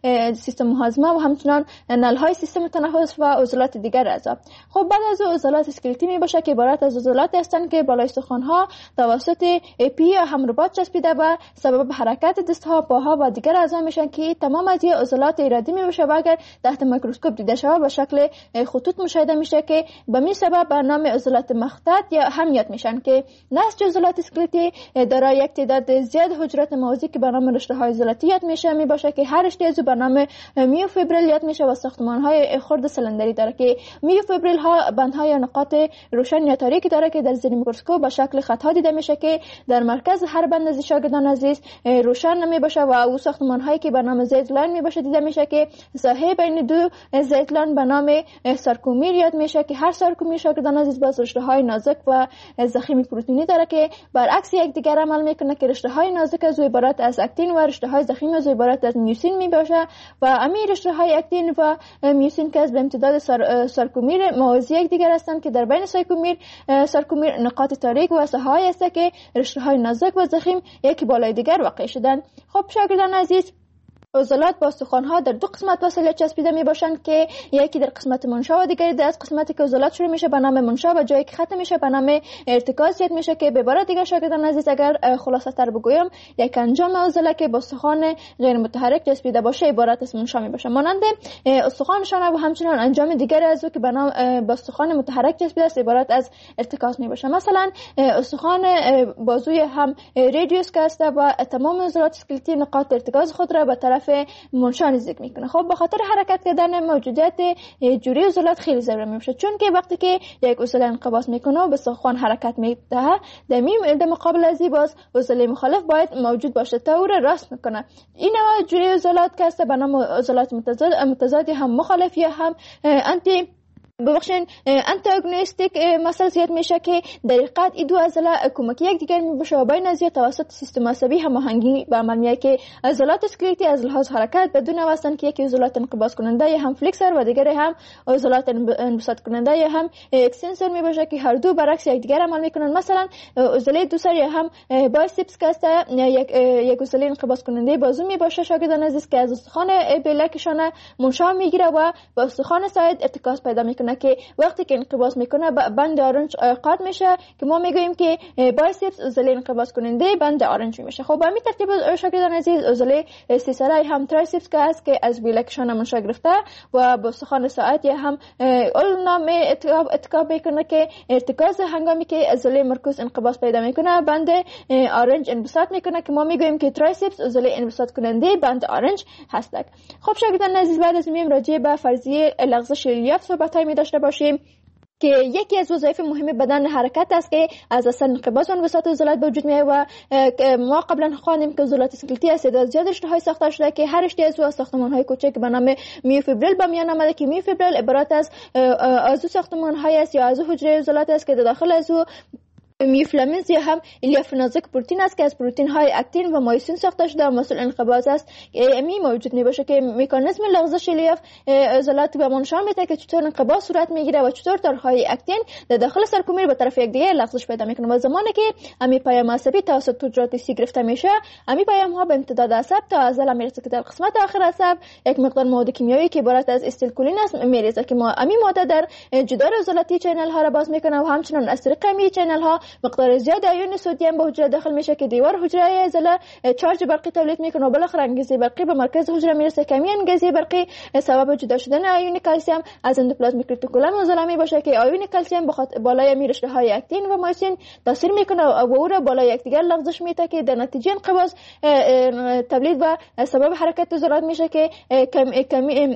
سیستم هاضمه و همچنان نلهای سیستم تنفس و عضلات دیگر اعضا. خب بعد از عضلات اسکلتی می باشه که عبارت از عضلات هستند که بالای استخوان ها توسط پی یا همرباط چسبیده و سبب حرکت دستها، پاها و دیگر اعضا میشن که تمام از این عضلات ردی می باشه و اگر تحت میکروسکوپ دیده شود به شکل خطوط مشاهده میشه که به می سبب به نام عضلات مخطط یا هم یاد میشن که نسج عضلات اسکلتی دارای یک تعداد زیاد حجرات موازی که به نام رشته های عضلاتی یاد میشه می باشه که هر رشته از به نام میوفیبریل یاد میشه و ساختمان های خرد سلندری داره که میوفیبریل ها بندهای نقاط روشن یا تاریکی داره که در زیر میکروسکوپ به شکل خط ها دیده میشه که در مرکز هر بند از شاگردان عزیز روشن نمی باشه و او ساختمان هایی که به نام زیت لاین می باشه دیده میشه که ساحه بین دو زیت لاین به نام سارکومیر یاد میشه که هر سارکومیر شاگردان عزیز باز رشته های نازک و ضخیم پروتئینی داره که برعکس یکدیگر عمل میکنه که رشته های نازک از عبارت از اکتین و رشته های ضخیم از عبارت از میوسین می باشه و امیر رشته های اکتین و میوسین که از به امتداد سار، سارکومیر موازی یکدیگر هستند که در بین سارکومیر سارکومیر نقاط تاریک و ساحه‌ای است که رشته های نازک و ضخیم یکی بالای دیگر واقع شدند. خب شاگردان عزیز، عضلات با استخوان‌ها در دو قسمت وصله چسبیده می باشند که یکی در قسمت منشا و دیگری در قسمتی که عضلات شروع میشه به نام منشا و جایی که ختم میشه به نام ارتکاز یاد میشه که به عبارت دیگر شاگردان عزیز اگر خلاصه تر بگویم یک انجام عضله که با استخوان غیر متحرک چسبیده باشه عبارت از منشا می باشه، مانند استخوان شانه و همچنان انجام دیگر از او که به نام با استخوان متحرک چسبیده است عبارت از ارتکاز می باشه. مثلا استخوان بازوی هم رادیوس که است و تمام عضلات اسکلتی نقاط ارتکاز خود را به طرف منشا نزدیک میکنه. خب به خاطر حرکت کردن موجودیت جوری عضلات خیلی ضروری میشه، چون که وقتی که یک عضله انقباض میکنه و به استخوان حرکت میده در میم در مقابل از این باز عضله مخالف باید موجود باشه تا او را راست میکنه. این نوع جوری عضلات که است به نام عضلات متضاد متضادی هم مخالف یا هم انتی ببخشین انتاگونیستیک مسئله زیاد میشه که در حقیقت این دو عضله کمکی یکدیگر میباشه و بین از توسط سیستم عصبی هماهنگی به عمل میاد که عضلات اسکلتی از لحاظ حرکت بدون هستند که یکی عضلات انقباض کننده یا هم فلکسور و دیگری هم عضلات انبساط کننده یا هم اکستنسور میباشه که هر دو برعکس یکدیگر عمل میکنن. مثلا عضله دوسر یا هم بایسپس که است یک یک عضله انقباض کننده بازو میباشه شاگردان عزیز که از استخوان بلکشانه منشا میگیره و با استخوان ساعد ارتکاز پیدا میکنه که وقتی که انقباض میکنه بند آرنج قاطع میشه که ما میگوییم که بایسپس عضله انقباض کننده بند آرنج میشه. خب به همین ترتیب شاگردان عزیز عضله سیسرای هم ترایسپس که است که از بلکشانه منشا گرفته و با استخوان ساعد هم اولنام اتکاب میکنه که ارتکاز هنگامی که عضله مرکوز انقباض پیدا میکنه بند آرنج انبساط میکنه که ما میگوییم که ترایسپس عضله انبساط کننده بند آرنج هستند. خب شاگردان عزیز بعد از میم راجع به فرضیه لغزش ریلیاف صحبت‌های می داشته باشیم که یکی از وظایف مهم بدن حرکت است که از اثر انقباض و انبساط عضلات به وجود میاد و ما قبلا خواندیم که عضلات اسکلتی از تعداد زیاد رشته‌های ساخته شده که هر رشته از ساختمان‌های کوچک به نام میوفیبریل به میان آمده که میوفیبریل عبارت از عضو ساختمان‌های است یا عضو حجره عضلات است که در داخل از او میوفلامینز یا هم الیاف نازک پروتئین است که از پروتئین های اکتین و مایسین ساخته شده و مسئول انقباض است که امی موجود میباشه که مکانیزم لغزش الیاف عضلات به ما نشان میده که چطور انقباض صورت میگیره و چطور تارهای اکتین در داخل سرکومیر به طرف یکدیگر لغزش پیدا میکنه و زمانی که امی پیام عصبی توسط حجرات سی گرفته میشه امی پیام ها به امتداد عصب تا عضله میرسه که در قسمت آخر عصب یک مقدار مواد کیمیایی که عبارت از استیلکولین است میریزه که ما امی ماده در جدار عضلاتی چنل ها را باز میکنه و همچنین از طریق امی چنل ها مقدار زیاد آیون سدیم به حجره داخل میشه که دیوار حجره عضله چارج برقی تولید میکنه و بالاخره انگیزه برقی به مرکز حجره میرسه که همین انگیزه برقی سبب جدا شدن آیون کلسیم از اندوپلازمیک رتیکولوم عضله میباشه که آیون کلسیم بخاطر بالای میرشته های اکتین و مایسین تاثیر میکنه و او را بالای یکدیگر لغزش میده که در نتیجه انقباض تولید و سبب حرکت عضلات میشه که کمی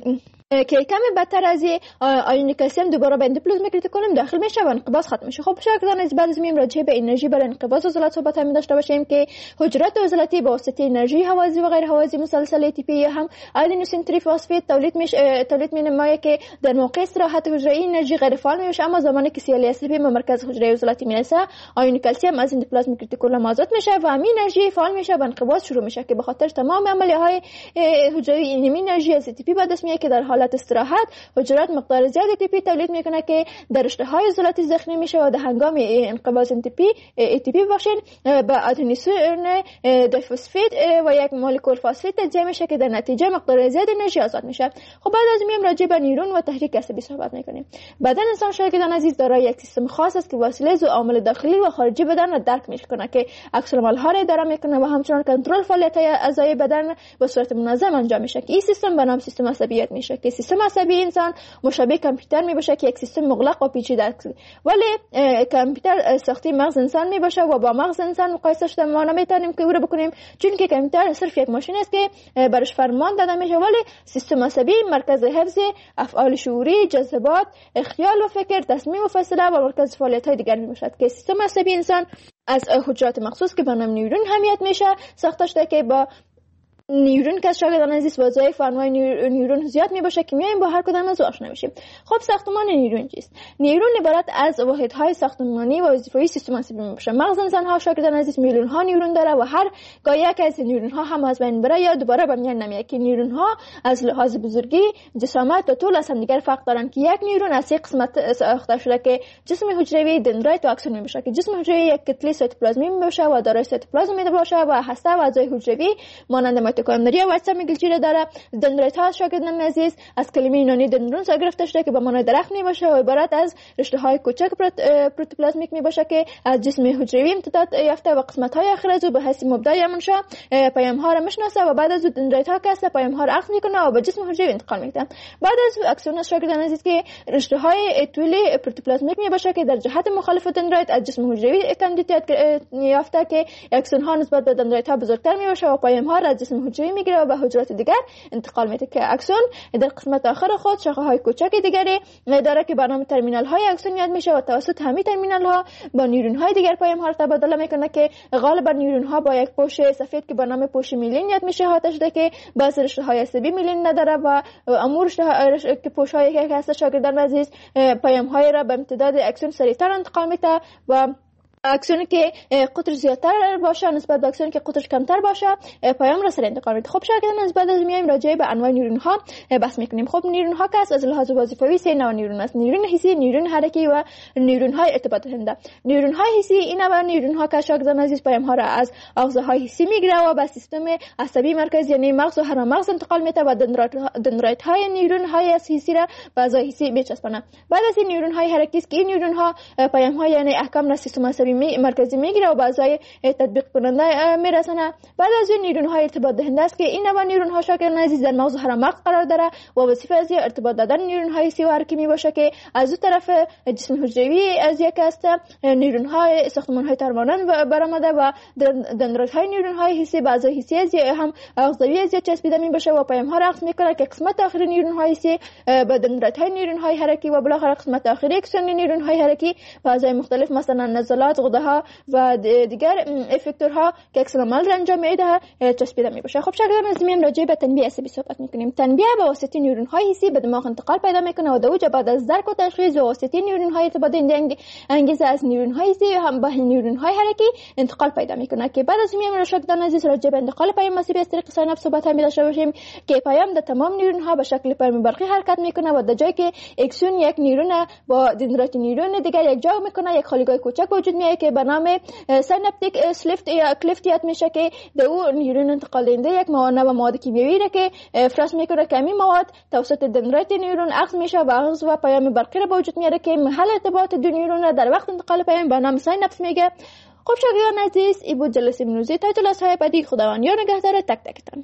که کمی بدتر از آیون کلسیم دوباره به اندوپلازمیک رتیکولوم داخل میشه و انقباض ختم میشه. خب شاگردان از بعد از میم راجع به انرژی برای انقباض عضلات صحبت هم داشته باشیم که حجرات عضلاتی با واسطه انرژی هوازی و غیر هوازی مسلسل ای تی پی یا هم آدنوسین تریفاسفید تولید میشه تولید مینمایه که در موقع استراحت حجره انرژی غیر فعال میشه، اما زمانی که سی ال اس پی به مرکز حجره عضلاتی میرسه آیون کلسیم از اندوپلازمیک رتیکولوم آزاد میشه و همین انرژی فعال میشه و انقباض شروع میشه که به خاطر تمام عملیه های حجروی این انرژی از ای تی پی به دست میاد که در حالت استراحت حجرات مقدار زیاد ای تی پی تولید میکنه که در رشته‌های عضلاتی زخمی میشه و در هنگام انقباض ای تی پی ای تی پی بخشین به آدنوسین دیفسفید و یک مولکول فاسفید تجزیه میشه که در نتیجه مقدار زیاد انرژی آزاد میشه. خب بعد از میم راجع به نیورون و تحریک عصبی صحبت میکنیم. بدن انسان شاگردان عزیز دارای یک سیستم خاص است که وسیله از عوامل داخلی و خارجی بدن را درک میکنه که عکس العمل ها را اداره میکنه و همچنین کنترل فعالیت های اعضای بدن به صورت منظم انجام میشه که این سیستم به نام سیستم عصبیت میشه که سیستم عصبی انسان مشابه کامپیوتر میباشه که یک سیستم مغلق و پیچیده است، ولی کامپیوتر ساخته مغز انسان میباشه و با مغز انسان مقایسه شده ما نمیتونیم که او رو بکنیم، چون که کامپیوتر صرف یک ماشین است که برش فرمان داده میشه، ولی سیستم عصبی مرکز حفظ افعال شعوری، جذبات، خیال و فکر، تصمیم و فیصله و مرکز فعالیت های دیگر میباشد که سیستم عصبی انسان از حجرات مخصوص که به نام نیورون حمیت میشه ساخته شده که با نیورون که شاگردان عزیز وظایف و انواع نیورون زیاد میباشه که میایم با هر کدام از آشنا میشیم. خب ساختمان نیورون چیست؟ نیورون عبارت از واحدهای ساختمانی و وظیفه‌ای سیستم عصبی میباشه. مغز انسان ها شاگردان عزیز میلیون ها نیورون داره و هر گاه یک از نیورون ها هم از بین بره یا دوباره به میان نمیاد که نیورون ها از لحاظ بزرگی، جسامت و طول از هم دیگر فرق دارن که یک نیورون از سه قسمت ساخته شده که جسم حجروی، دندرایت و اکسون میباشه که جسم حجروی یک کتله سایتوپلازمی میباشه و دارای سایتوپلازم میباشه و هسته و اعضای حجروی مانند میتوکندریا و اجسام گلچی داره. دندرایت ها شاگردان عزیز از کلمه یونانی دندرون گرفته شده که به معنای درخت میباشه و عبارت از رشته های کوچک پروتوپلازمیک میباشه که از جسم حجروی امتداد یافته و قسمت های آخر از او به حیث مبدأ منشا پیام ها را میشناسه و بعد از دندرایت ها که پیام ها را اخذ میکنه و به جسم حجروی انتقال میده. بعد از اکسون شاگردان عزیز که رشته های طولی پروتوپلازمیک میباشه که در جهت مخالف دندرایت از جسم حجروی کاندیدیت یافته که اکسون ها نسبت به دندرایت ها بزرگتر میباشه و پیام ها را از جسم حجروی میگیره و به حجرات دیگر انتقال میده که اکسون در قسمت آخر خود شاخه های کوچک دیگری داره که به نام ترمینال های اکسون یاد میشه و توسط همین ترمینال ها با نیورون های دیگر پیام ها را تبادله میکنه که غالبا نیورون ها با یک پوش سفید که به نام پوش میلین یاد میشه هاته شده که بعضی رشته های عصبی میلین نداره و امور رشته که پوش های که هست شاگردان عزیز پیام های را به امتداد اکسون سریعتر انتقال میده و اکسونی که قطر زیادتر باشه نسبت به اکسونی که قطرش کمتر باشه پیام را سریع انتقال میده. خب شاگردان از بعد از میایم راجع به انواع نیورون ها بحث میکنیم. خب نیورون ها که از لحاظ وظیفوی سه نوع نیورون است: نیورون حسی، نیورون حرکی و نیورون های ارتباط دهنده. نیورون های حسی این نوع نیورون ها که شاگردان عزیز پیام ها را از آغوزه های حسی میگیره و به سیستم عصبی مرکزی یعنی مغز و هرم مغز انتقال میده و دندرایت های نیورون های حسی را به اعضای حسی میچسبونه. بعد از این نیورون های حرکی است که این نیورون ها پیام ها یعنی احکام را سیستم عصبی مرکزی میگیره و بعضای تطبیق کننده میرسونه. بعد از این نیورون های ارتباط دهنده است که این نوع نیورون ها شاگردان عزیز در مغز و هرم مغز قرار داره و وظیفه از ارتباط دادن نیورون های حسی و حرکی میباشه که از اون طرف جسم حجروی از یک است نیورون های ساختمان های ترمانند برآمده و دندرایت های نیورون های حسی به اعضای حسی از هم اعضایی از چسبیده میباشه و پیام ها را اخذ میکنه که قسمت آخری نیورون های حسی به دندرایت های نیورون های حرکی و بالاخره قسمت آخری اکسون نیورون های حرکی به اعضای مختلف مثلا نزلات، غده ها و دیگر افکتورها که عکس العمل را انجام میده چسبیده میباشه. خب شاگردان از میم راجع به تنبیه عصبی صحبت میکنیم. تنبیه به واسطه نیورون های حسی به دماغ انتقال پیدا میکنه و دوجه بعد از درک و تشخیص و واسطه نیورون های ارتباط دهنده انگیزه از نیورون های حسی هم به نیورون های حرکی انتقال پیدا میکنه که بعد از میم شاگردان عزیز راجع به انتقال پیام عصبی از طریق سیناپس صحبت هم داشته باشیم که پیام در تمام نیورون ها به شکل پیام برقی حرکت میکنه و در جایی که اکسون یک نیورون با دندرایت نیورون دیگر یک جا میکنه یک خالیگاه کوچک وجود میاد که به نام سیناپتیک سلیفت یا کلیفت یاد میشه که در اون نیورون انتقال دهنده یک مواد و مواد کیمیایی را که افراز میکنه که همین مواد توسط دندرایت نیورون اخذ میشه و اخذ و پیام برقی را به وجود میاره که محل ارتباط دو نیورون را در وقت انتقال پیام به نام سیناپس میگه. خب شاگردان عزیز این بود جلسه امروزی. تا جلسه بعدی خداوند یار نگهدار تک تکتان.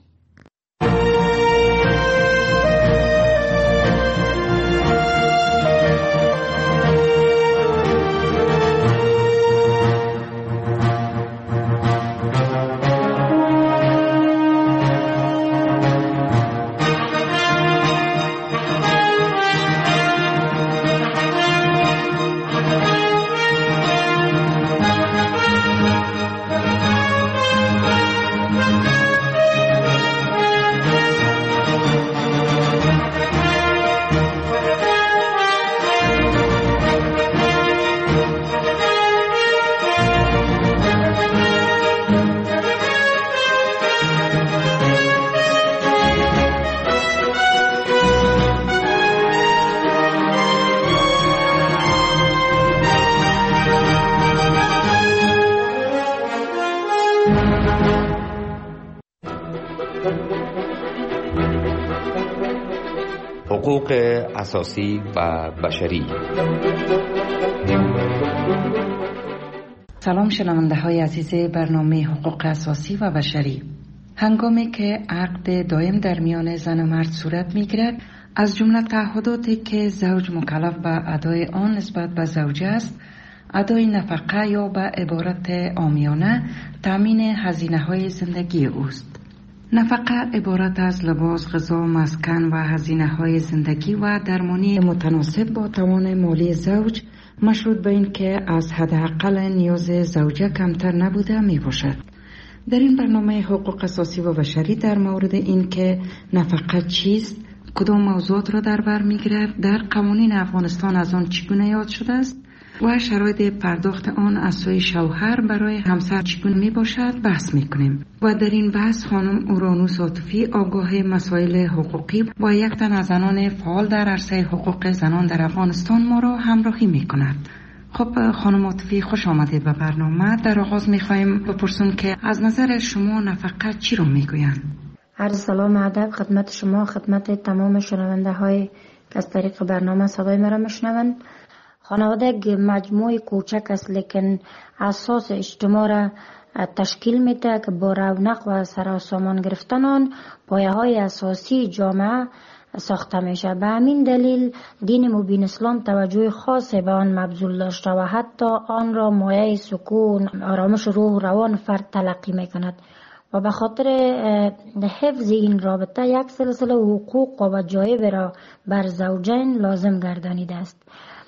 حقوق اساسی و بشری. سلام شنونده های عزیز برنامه حقوق اساسی و بشری. هنگامی که عقد دائم در میان زن و مرد صورت می گیرد، از جمله تعهداتی که زوج مکلف به ادای آن نسبت به زوجه است، ادای نفقه یا به عبارت عامیانه تامین هزینه های زندگی اوست. نفقه عبارت از لباس، غذا، مسکن و هزینه های زندگی و درمانی متناسب با توان مالی زوج، مشروط به این که از حداقل نیاز زوجه کمتر نبوده می باشد. در این برنامه حقوق اساسی و بشری در مورد این که نفقه چیست، کدام موضوعات را در بر می گیرد، در قوانین افغانستان از آن چگونه یاد شده است و شرایط پرداخت آن از سوی شوهر برای همسر چگونه می باشد بحث می کنیم. و در این بحث خانم اورانوس عاطفی، آگاه مسائل حقوقی و یک تن از زنان فعال در عرصه حقوق زنان در افغانستان ما را همراهی می کند. خب خانم عاطفی، خوش آمدید به برنامه. در آغاز می خواهیم بپرسیم که از نظر شما نفقه چی رو می گویند؟ عرض سلام ادب خدمت شما، خدمت تمام شنونده های که از طریق برنامه صدای مرا میشنوند. خانواده یک مجموعه کوچک است لیکن اساس اجتماع را تشکیل میده که با رونق و سر و سامان گرفتن آن پایه های اساسی جامعه ساخته میشه. به همین دلیل دین مبین اسلام توجه خاصی به آن مبذول داشته و حتی آن را مایه سکون، آرامش روح و روان فرد تلقی میکند و به خاطر حفظ این رابطه یک سلسله حقوق و وجایب را بر زوجین لازم گردانیده است.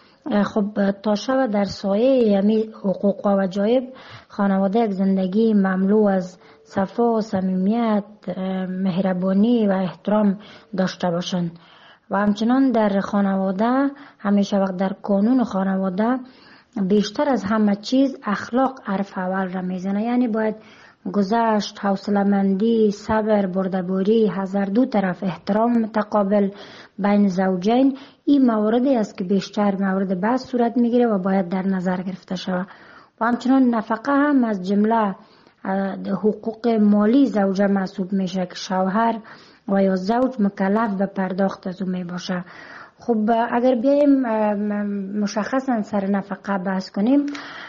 خب تا شب در سایه یمی حقوق و وجایب خانواده یک زندگی مملو از صفا و صمیمیت، مهربانی و احترام داشته باشند و همچنان در خانواده همیشه وقت در قانون خانواده بیشتر از همه چیز اخلاق حرف اول را میزنه. یعنی باید گذشت، حوصله‌مندی، صبر، بردباری، هر دو طرف احترام متقابل بین زوجین، این موردی است که بیشتر مورد بحث صورت میگیره و باید در نظر گرفته شود. و همچنان نفقه هم از جمله حقوق مالی زوجه محسوب میشه که شوهر و یا زوج مکلف به پرداخت از او می باشه. خب اگر بیایم مشخصا سر نفقه بحث کنیم،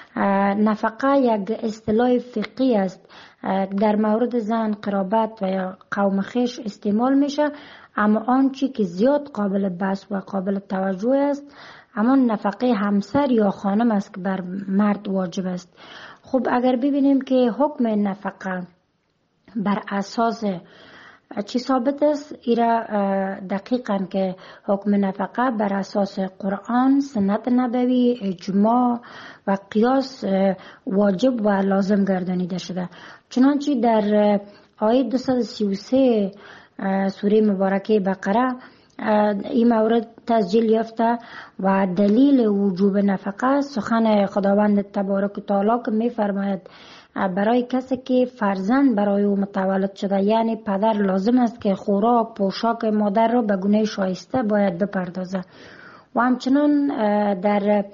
نفقه یک اصطلاح فقهی است، در مورد زن، قرابت و یا قوم خویش استعمال میشه، اما آنچه که زیاد قابل بحث و قابل توجه است اما نفقه همسر یا خانم است که بر مرد واجب است. خب اگر ببینیم که حکم نفقه بر اساس چی ثابت است، ایرا دقیقاً که حکم نفقه بر اساس قرآن، سنت نبوی، اجماع و قیاس واجب و لازم گردانیده شده. چنانچه در آیه دویست و سی و سه سوره مبارکه بقره این مورد تسجیل یافته و دلیل وجوب نفقه سخن خداوند تبارک و تعالی که می فرماید برای کسی که فرزند برای او متولد شده، یعنی پدر لازم است که خوراک، پوشاک مادر را به گونه شایسته باید بپردازه. و همچنان در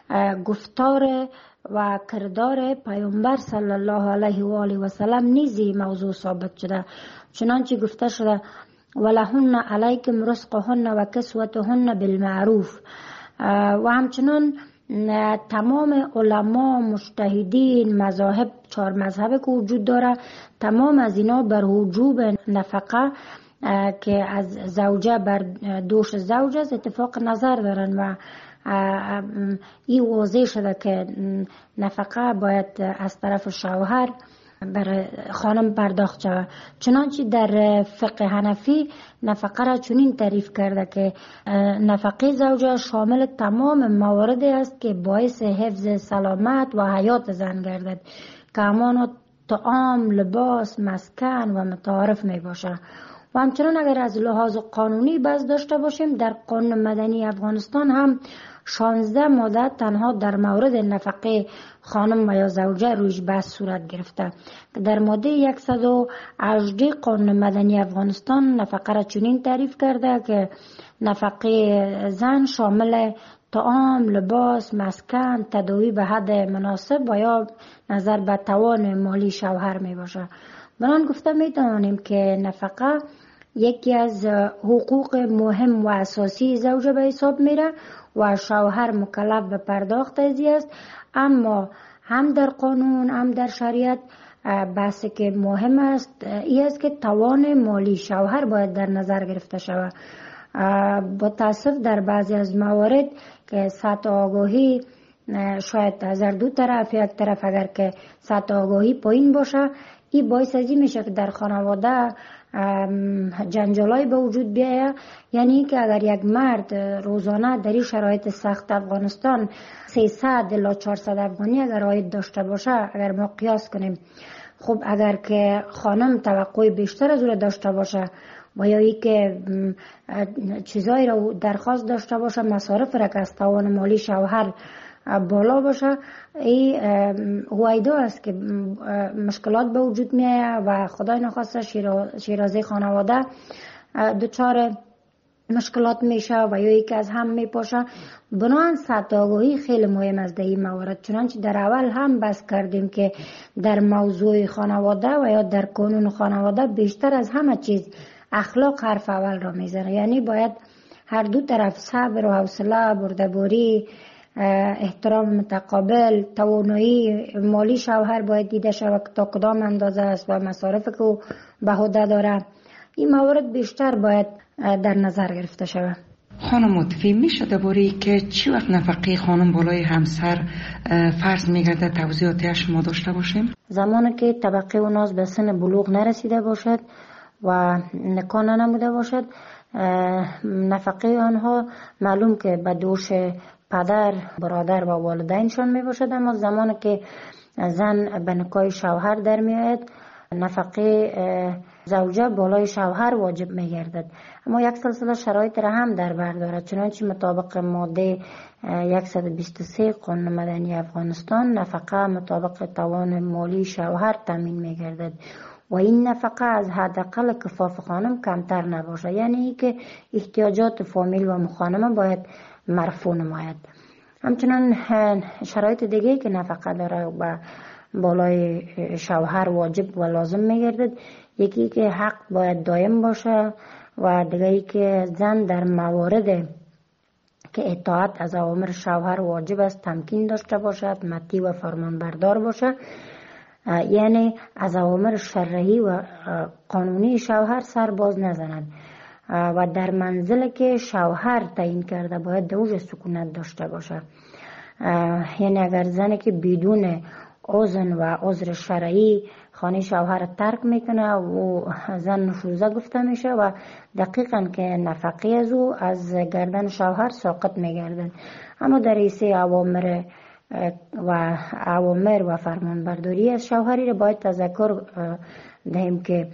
گفتار و کردار پیامبر صلی الله علیه و آله و سلم نیز موضوع ثابت شده، چنانچه گفته شده ولهن علیکم رزقهن و کسوتهن بالمعروف. و همچنان تمام علما، مجتهدین، مذاهب، چهار مذهب که وجود داره، تمام از اینا بر وجوب نفقه که از زوجه بر دوش زوج است اتفاق نظر دارن و این واضح شده که نفقه باید از طرف شوهر بر خانم پرداخت شود. چنانچه در فقه حنفی نفقه را چنین تعریف کرده که نفقه زوجه شامل تمام مواردی است که باعث حفظ سلامت و حیات زن گردد که همان طعام، لباس، مسکن و متعارف می باشه. و همچنان اگر از لحاظ قانونی بحث داشته باشیم، در قانون مدنی افغانستان هم شانزده ماده تنها در مورد نفقه خانم و یا زوجه رویش بحث صورت گرفته که در ماده صد و هجده قانون مدنی افغانستان نفقه را چنین تعریف کرده که نفقه زن شامل طعام، لباس، مسکن، تداوی به حد مناسب و یا نظر به توان مالی شوهر می باشه. بنان گفته می توانیم که نفقه یکی از حقوق مهم و اساسی زوجه به حساب میره و شوهر مکلف به پرداخت ازی است. اما هم در قانون هم در شریعت بحثی که مهم است این است که توان مالی شوهر باید در نظر گرفته شود. با تاسف در بعضی از موارد که سطح آگاهی شاید از دو طرف، یک طرف اگر که سطح آگاهی پایین باشه، این باعث ازی میشه که در خانواده جنجالای به وجود بیاید. یعنی که اگر یک مرد روزانه در این شرایط سخت افغانستان سیصد الی چهارصد افغانی اگر عاید داشته باشه، اگر ما قیاس کنیم، خب اگر که خانم توقع بیشتر از او داشته باشه و یا ای که چیزایی رو درخواست داشته باشه، مصارف را که از توان مالی شوهر بالا باشه، این هویدا است که مشکلات به وجود میاد و خدای نخواسته شیرازه خانواده دچار مشکلات میشه و یا یکی از هم میپاشه. بنابراین سطح آگاهی خیلی مهم است در این موارد. چنانچه در اول هم بحث کردیم که در موضوع خانواده و یا در قانون خانواده بیشتر از همه چیز اخلاق حرف اول را میزنه. یعنی باید هر دو طرف صبر و حوصله، بردباری، احترام متقابل، توانایی مالی شوهر باید دیده شود تا کدام اندازه است و مصارف که او به عهده داره. این موارد بیشتر باید در نظر گرفته شود. خانم متفی، میشه درباره که چی وقت نفقه خانم بالای همسر فرض میگرده توضیحاتی شما داشته باشیم؟ زمانی که طبقه اوناز به سن بلوغ نرسیده باشد و نکاح نموده باشد، نفقه آنها معلوم که به دوش پدر، برادر و والدینشان می باشد. اما زمانی که زن به نکاح شوهر در می آید، نفقه زوجه بالای شوهر واجب می گردد. اما یک سلسله شرایط را هم در بر دارد. چنانچه مطابق ماده صد و بیست و سه قانون مدنی افغانستان، نفقه مطابق توان مالی شوهر تامین می گردد و این نفقه از حداقل کفاف خانم کمتر نباشه. یعنی که احتیاجات فامیل و مخانمه باید مرفوع نماید. همچنان شرایط دیگه که نفقه داره و بالای شوهر واجب و لازم میگردد، یکی که حق باید دائم باشه و دیگه که زن در موارد که اطاعت از اوامر شوهر واجب است تمکین داشته باشد، مطیع و فرمانبردار باشه. یعنی از اوامر شرعی و قانونی شوهر سر باز نزند و در منزل که شوهر تعیین کرده باید دوج سکونت داشته باشه. یعنی اگر زنی که بدون اذن و عذر شرعی خانه شوهر ترک میکنه و زن نشوزه گفته میشه و دقیقاً که نفقه از او از گردن شوهر ساقط میگردن. اما در حیث اوامر و اوامر و فرمانبرداری از شوهری را باید تذکر دهیم که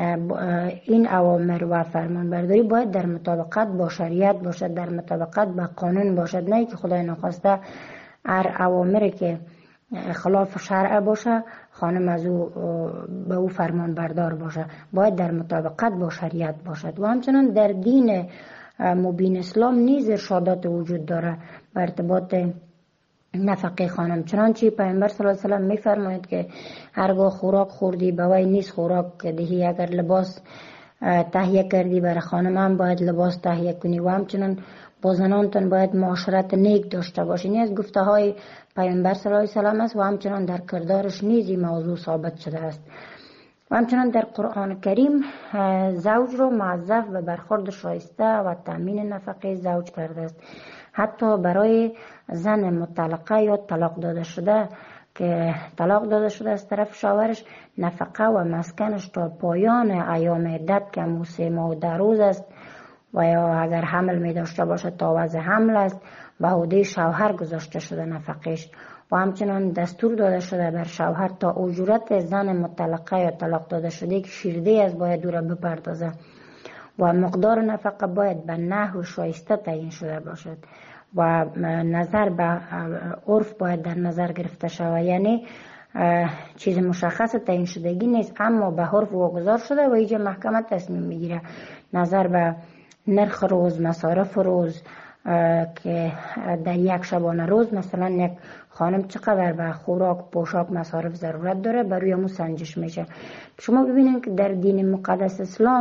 این اوامر و فرمانبرداری باید در مطابقت با شریعت باشد، در مطابقت با قانون باشد، نه که خدای نخواسته هر اوامری که خلاف شرع باشه خانم از او به او فرمانبردار باشه. باید در مطابقت با شریعت باشد. و همچنان در دین مبین اسلام نیز ارشادات وجود داره بر ارتباط نفقه خانم. چنانچه پیامبر صلی الله علیه و سلم میفرماید که هرگاه خوراک خوردی به وی نیست خوراک دهی، اگر لباس تهیه کردی برای خانم هم باید لباس تهیه کنی و همچنان با زنانتون باید معاشرت نیک داشته باشین. این از گفته های پیامبر صلی الله علیه و سلم است و همچنان در کردارش نیز این موضوع ثابت شده است. و همچنان در قرآن کریم زوج رو موظف به برخورد شایسته و تامین نفقه زوج کرده است. حتی برای زن مطلقه یا طلاق داده شده که طلاق داده شده از طرف شوهرش، نفقه و مسکنش تا پایان ایام عدت که همون سه ماه و ده روز است و یا اگر حمل می داشته باشه تا وضع حمل است به عهده شوهر گذاشته شده نفقهش. و همچنان دستور داده شده بر شوهر تا اجورت زن مطلقه یا طلاق داده شده که شیرده از باید او را بپردازه و مقدار نفقه باید به نحو شایسته تعیین شده باشد و نظر به عرف باید در نظر گرفته شود. یعنی چیز مشخص تعیین شدگی نیست اما به عرف واگذار شده و اینجا محکمه تصمیم میگیره نظر به نرخ روز، مصارف روز که در یک شبانه روز مثلا یک خانم چقدر به خوراک، پوشاک، مصارف ضرورت داره، بر روی امو سنجش میشه. شما ببینید که در دین مقدس اسلام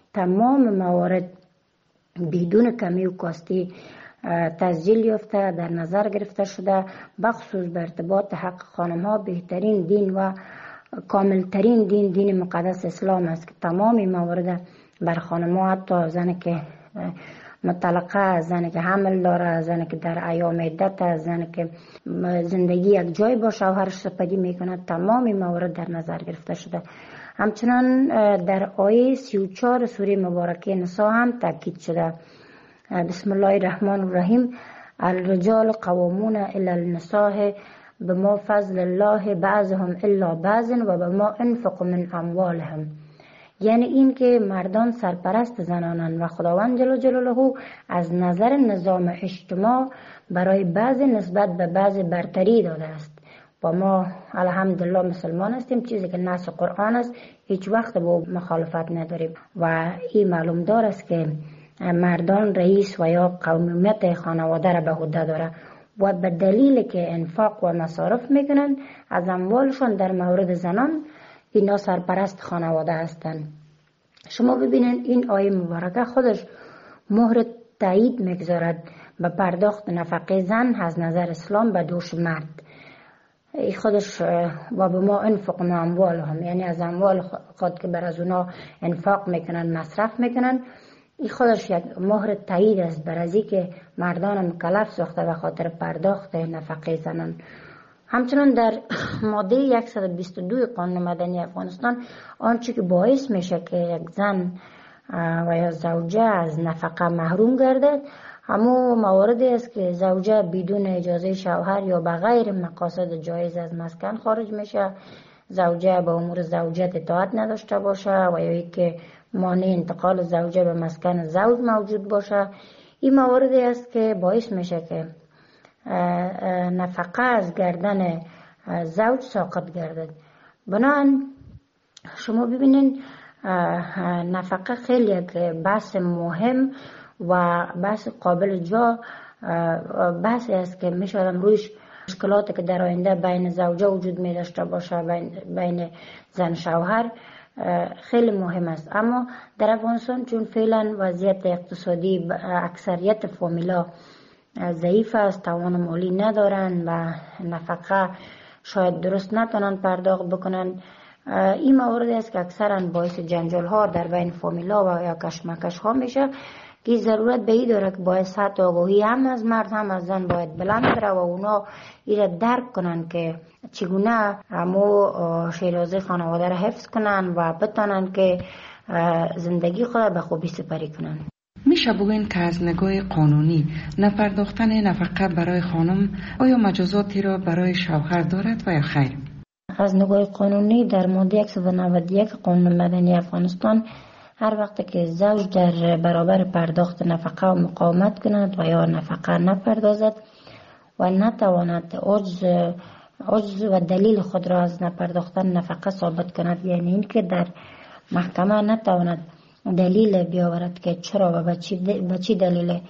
تمام موارد بدون کمی و کاستی تسجیل یافته در نظر گرفته شده. بخصوص به ارتباط حق خانم ها بهترین دین و کاملترین دین دین مقدس اسلام است که تمام موارد بر خانم ها، حتی زنی که مطلقه، زنی که حمل داره، زنی که در ایام عدت، زنی که زندگی یک جای با شوهرش سپری میکنه، تمام موارد در نظر گرفته شده. همچنان در آیه سی و چهار سوره مبارکه نساء هم تاکید شده. بسم الله الرحمن الرحیم: الرجال قوامون الی النساء بما فضل الله بعضهم الا بعض و بما انفقوا من اموالهم. یعنی این که مردان سرپرست زنانند و خداوند جل جلاله از نظر نظام اجتماع برای بعض نسبت به بعض برتری داده است. و ما الحمدلله مسلمان هستیم، چیزی که نص قرآن است هیچ وقت با مخالفت نداریم و این معلوم دار است که مردان رئیس و یا قومیت خانواده را به عهده داره و به دلیل که انفاق و مصارف میکنن از اموالشون در مورد زنان اینا سرپرست خانواده هستند. شما ببینید این آیه مبارکه خودش مهر تایید میگذارد به پرداخت نفقه زن از نظر اسلام به دوش مرد. ای خودش و به ما انفق ما اموالهم، یعنی از اموال خود که بر از اونا انفاق میکنن مصرف میکنن، این خودش یک مهر تایید است بر ازی که مردان مکلف ساخته به خاطر پرداخت نفقه زنان. همچنان در ماده صد و بیست و دو قانون مدنی افغانستان آنچه که باعث میشه که یک زن و یا زوجه از نفقه محروم گردد همو مواردی است که زوجه بدون اجازه شوهر یا بغیر مقاصد جایز از مسکن خارج میشه، زوجه به امور زوجت اطاعت نداشته باشه و یا ای که مانع انتقال زوجه به مسکن زوج موجود باشه. این مواردی است که باعث میشه که نفقه از گردن زوج ساقط گردد. بنابراین شما ببینید نفقه خیلی یک بحث مهم و بحث قابل جا بحثی است که میشودم رویش مشکلاتی که در آینده بین زوجه وجود می داشته باشه، بین, بین زن شوهر خیلی مهم است. اما در افغانستان چون فعلا وضعیت اقتصادی اکثریت فامیلا ضعیف است، توان مالی ندارن و نفقه شاید درست نتونن پرداخت بکنن، این موارد است که اکثرا باعث جنجال ها در بین فامیلا و یا کشمکش ها میشه که ضرورت به این داره که باید سطح آگاهی هم از مرد هم از زن باید بلند بره و اونا ایره درک کنن که چگونه همو شیرازه خانواده را حفظ کنن و بتانن که زندگی خود به خوبی سپری کنن. میشه بگوین که از نگاه قانونی نپرداختن نفقه برای خانم آیا مجازاتی را برای شوهر دارد و یا خیر؟ از نگاه قانونی در ماده صد و نود و یک قانون مدنی افغانستان هر وقت که زوج در برابر پرداخت نفقه و مقاومت کند و یا نفقه نپردازد و نتواند عجز عجز و دلیل خود را از نپرداختن نفقه ثابت کند، یعنی این که در محکمه نتواند دلیل بیاورد که چرا و به چی دلیل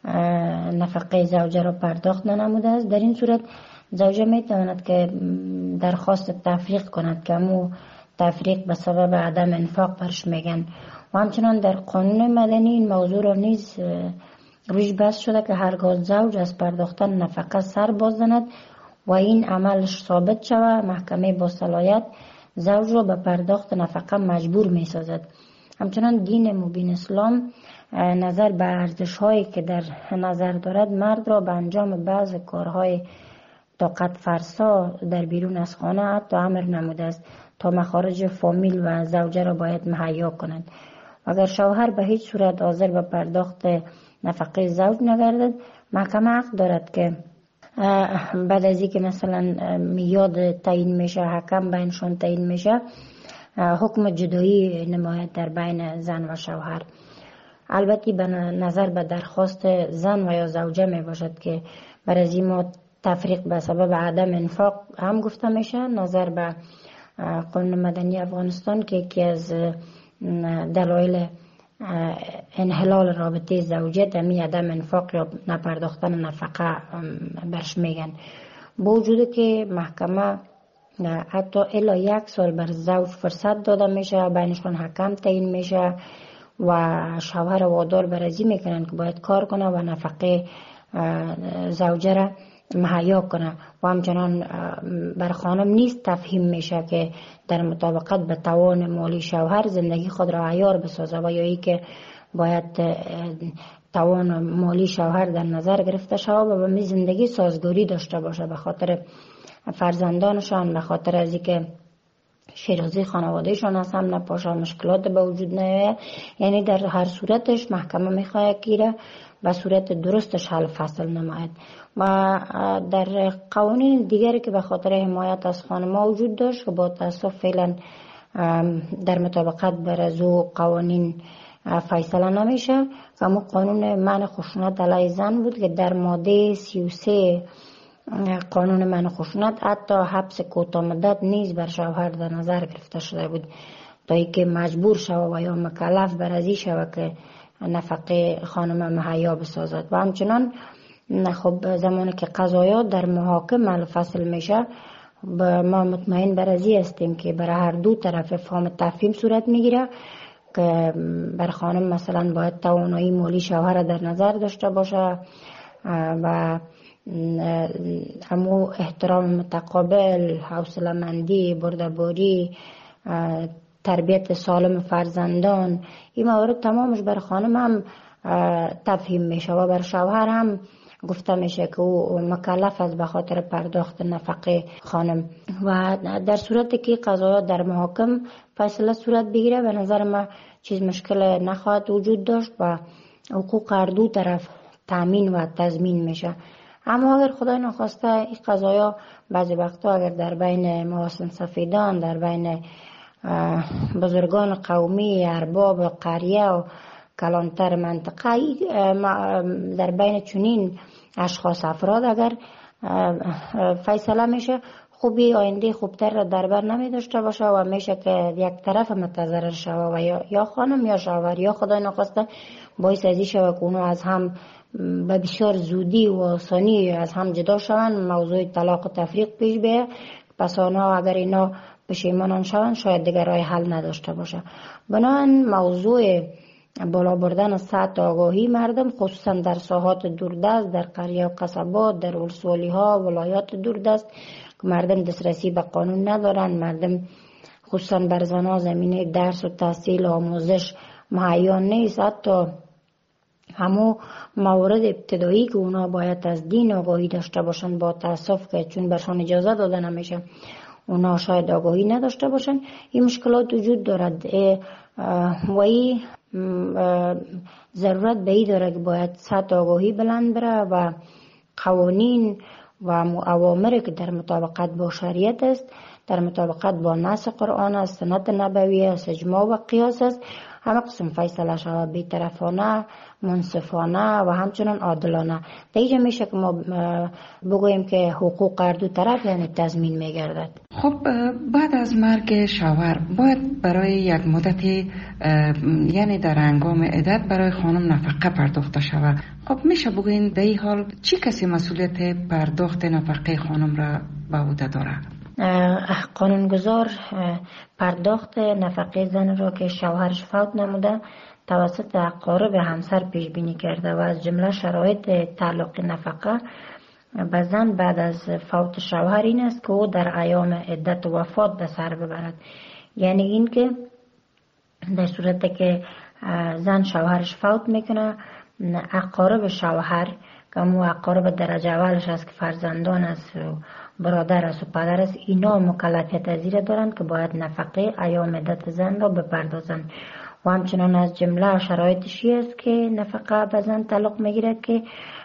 نفقه زوجه را پرداخت ننموده است، در این صورت زوجه می تواند که درخواست تفریق کند که همو تفریق به سبب عدم انفاق برش میگن. و همچنان در قانون مدنی این موضوع را نیز روش بحث شده که هرگاه زوج از پرداختن نفقه سر باز زند و این عملش ثابت شود، محکمه با صلاحیت زوج را به پرداخت نفقه مجبور می سازد. همچنان دین مبین اسلام نظر به ارزش هایی که در نظر دارد مرد را به انجام بعض کارهای طاقت فرسا در بیرون از خانه حتی امر نموده است تا مخارج فامیل و زوجه را باید مهیا کنند. اگر شوهر به هیچ صورت حاضر به پرداخت نفقه زوج نگردد، محکمه حق دارد که بعد از اینکه مثلا میاد تعیین میشه، حکم بینشون تعیین میشه، حکم جدایی نماید در بین زن و شوهر. البته به نظر به درخواست زن و یا زوجه می باشد که بر از این تفریق به سبب عدم انفاق هم گفته میشه. نظر به قانون مدنی افغانستان که یکی از دلایل انحلال رابطه زوجیت همی عدم انفاق یا نپرداختن نفقه برش میگن. با وجود که محکمه حتی الا یک سال بر زوج فرصت داده میشه، بینشون حکم تعیین میشه و شوهر وادار بر ازی میکنن که باید کار کنه و نفقه زوجه را مهیا کنه و همچنان بر خانم نیست تفهیم میشه که در مطابقت به توان مالی شوهر زندگی خود را عیار بسازه و یا ای که باید توان مالی شوهر در نظر گرفته شود و به زندگی سازگاری داشته باشه به خاطر فرزندانشان، به خاطر از اینکه شیرازی خانوادهشان از هم نپاشه، مشکلات به وجود نیاید. یعنی در هر صورتش محکمه میخواد که به صورت درستش حل فصل نماید. و در قوانین دیگری که به خاطر حمایت از خانم‌ها وجود داشت که با تاسف فعلا در مطابقت بر از او قوانین فیصله نمیشه، اما قانون منع خشونت علیه زن بود که در ماده سی و سه قانون منع خشونت حتی حبس کوتاه مدت نیز بر شوهر در نظر گرفته شده بود تا اینکه مجبور شود و یا مکلف بر ازی شود که نفقه خانم مهیا بسازد. و همچنان خب زمانی که قضایا در محاکم حل فصل میشه ما مطمئن بر ازی هستیم که برای هر دو طرف فهم تفهیم صورت میگیره که بر خانم مثلا باید توانایی مالی شوهر در نظر داشته باشه و همو احترام متقابل، حوصله مندی، بردباری، تربیت سالم فرزندان، این موارد تمامش بر خانم هم تفهیم میشه و بر شوهر هم گفته میشه که او مکلف است به خاطر پرداخت نفقه خانم. و در صورتی که قضایا در محاکم فیصله صورت بگیره به نظر ما چیز مشکل نخواهد وجود داشت و حقوق هر دو طرف تامین و تضمین میشه. اما اگر خدای نخواسته این قضایا بعضی وقتا اگر در بین محاسن سفیدان، در بین بزرگان قومی، ارباب قریه و کلانتر منطقه، در بین چنین اشخاص افراد اگر فیصله میشه خوبی آینده خوبتر را در بر نمی داشته باشه و میشه که یک طرف متضرر شوه و یا, یا خانم یا شوهر یا خدای نخواسته باعث ازی شوه که اونو از هم به بسیار زودی و آسانی از هم جدا شوند، موضوع طلاق و تفریق پیش بیه. پس آنها اگر اینا پشیمانان شوند شاید دیگر راه حل نداشته باشه. بنابراین موضوع بالا بردن سطح آگاهی مردم خصوصا در ساحات دوردست، در قریه و قصبات، در ولسوالی ها ولایات دوردست که مردم دسترسی به قانون ندارن، مردم خصوصا بر زنها زمینه درس و تحصیل و آموزش مهیا نیست، حتی همو موارد ابتدایی که اونا باید از دین آگاهی داشته باشن با تاسف که چون برشان اجازه داده نمیشه اونا شاید آگاهی نداشته باشن. این مشکلات وجود دارد و این ضرورت به این داره که باید سطح آگاهی بلند بره و قوانین و اوامری که در مطابقت با شریعت است، در مطابقت با نص قرآن است، سنت نبوی است، اجماع و قیاس است، همه قسم فیصله شود بی‌طرفانه، منصفانه و همچنان عادلانه. دیگه میشه که ما بگوییم که حقوق هر دو طرف یعنی تضمین میگردد. خب بعد از مرگ شوهر باید برای یک مدتی یعنی در هنگام عدت برای خانم نفقه پرداخته شود. خب میشه بگوییم در این حال چی کسی مسئولیت پرداخت نفقه خانم را به عهده داره؟ قانونگذار پرداخت نفقه زن را که شوهرش فوت نموده توسط اقارب همسر پیش بینی کرده و از جمله شرایط تعلق نفقه به زن بعد از فوت شوهر این است که او در ایام عدت و وفات به سر ببرد. یعنی این که در صورتی که زن شوهرش فوت میکنه اقارب شوهر که مو اقارب درجه اولش است که فرزندان است و برادر است و پدر است، اینا مکلفیت ازیره دارند که باید نفقه ایام عدت زن را بپردازند. و همچنان از جمله شرایطشی است که نفقه به زن تعلق میگیره که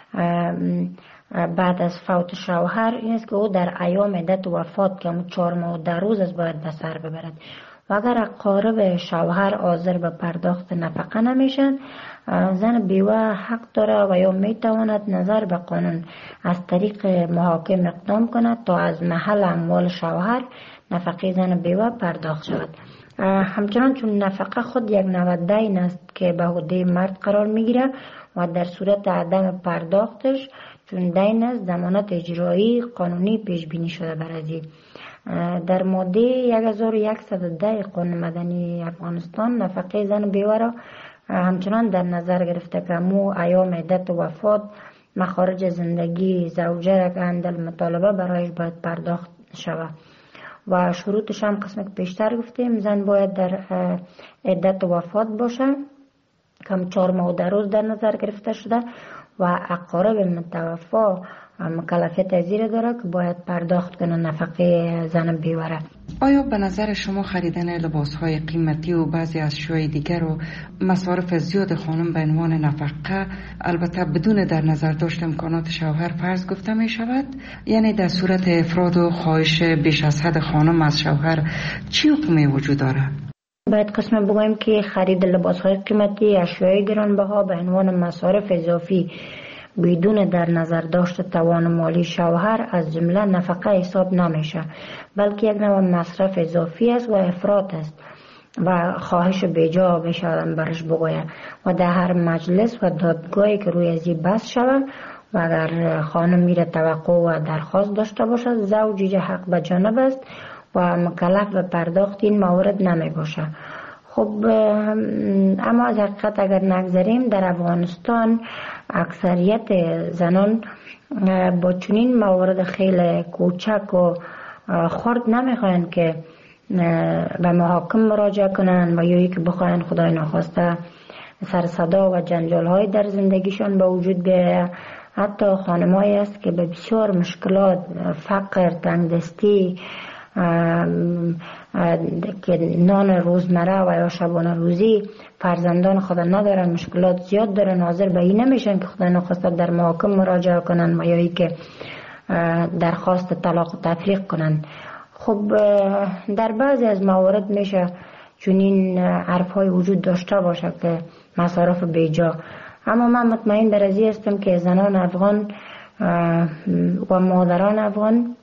بعد از فوت شوهر این است که او در ایام عدت وفات که همون چهار ماه و ده روز است باید به سر ببرد. و اگر اقارب شوهر حاضر به پرداخت نفقه نمیشن زن بیوه حق داره و یا میتواند نظر به قانون از طریق محاکم اقدام کند تا از محل اموال شوهر نفقه زن بیوه پرداخت شود. همچنان چون نفقه خود یک نوع دین است که به عهده مرد قرار میگیره و در صورت عدم پرداختش چون دین است ضمانت اجرایی قانونی پیش بینی شده برازی. در ماده هزار و صد و ده قانون مدنی افغانستان نفقه زن بیوه را همچنان در نظر گرفته که مو ایام عدت و وفات مخارج زندگی زوجه که اندل مطالبه برایش باید پرداخت شود و شروطش هم قسم که پیشتر گفتیم زن باید در عدت و وفات باشه کم چهار ماه در روز در نظر گرفته شده و اقارب متوفا مکلفیت زیر داره که باید پرداخت کنه نفقه زن بیوره. آیا به نظر شما خریدن لباسهای قیمتی و بعضی اشیاء دیگر و مصارف زیاد خانم به عنوان نفقه البته بدون در نظر داشت امکانات شوهر فرض گفته می شود؟ یعنی در صورت افراد و خواهش بیش از حد خانم از شوهر چی حکمی وجود داره؟ باید قسم بگویم که خرید لباسهای قیمتی اشیاء گرانبها به عنوان مصارف اضافی بدون در نظر داشت توان مالی شوهر از جمله نفقه حساب نمیشه، بلکه یک نوع مصرف اضافی است و افراط است و خواهش بیجا بشادن برش بگوید و در هر مجلس و دادگاهی که روی ازی بحث شود و اگر خانم میره توقع و درخواست داشته باشد زوج حق به جانب است و مکلف به پرداخت این موارد نمی باشه. خب اما از حقیقت اگر نگذاریم در افغانستان اکثریت زنان با چنین موارد خیلی کوچک و خرد نمیخواین که به محاکم مراجعه کنن و یا که بخواین خدای ناخواسته سر صدا و جنجال های در زندگیشان به وجود بیاید. حتی خانمایی است که به بسیار مشکلات فقر تنگدستی که نان روزمره و یا شبانه روزی فرزندان خود ندارن مشکلات زیاد دارن حاضر به این نمیشن که خدا نخواسته در محاکم مراجعه کنن و یا ای که درخواست طلاق و تفریق کنن. خب در بعضی از موارد میشه چنین حرف های وجود داشته باشه که مصارف بیجا، اما من مطمئن در ازی هستم که زنان افغان و مادران افغان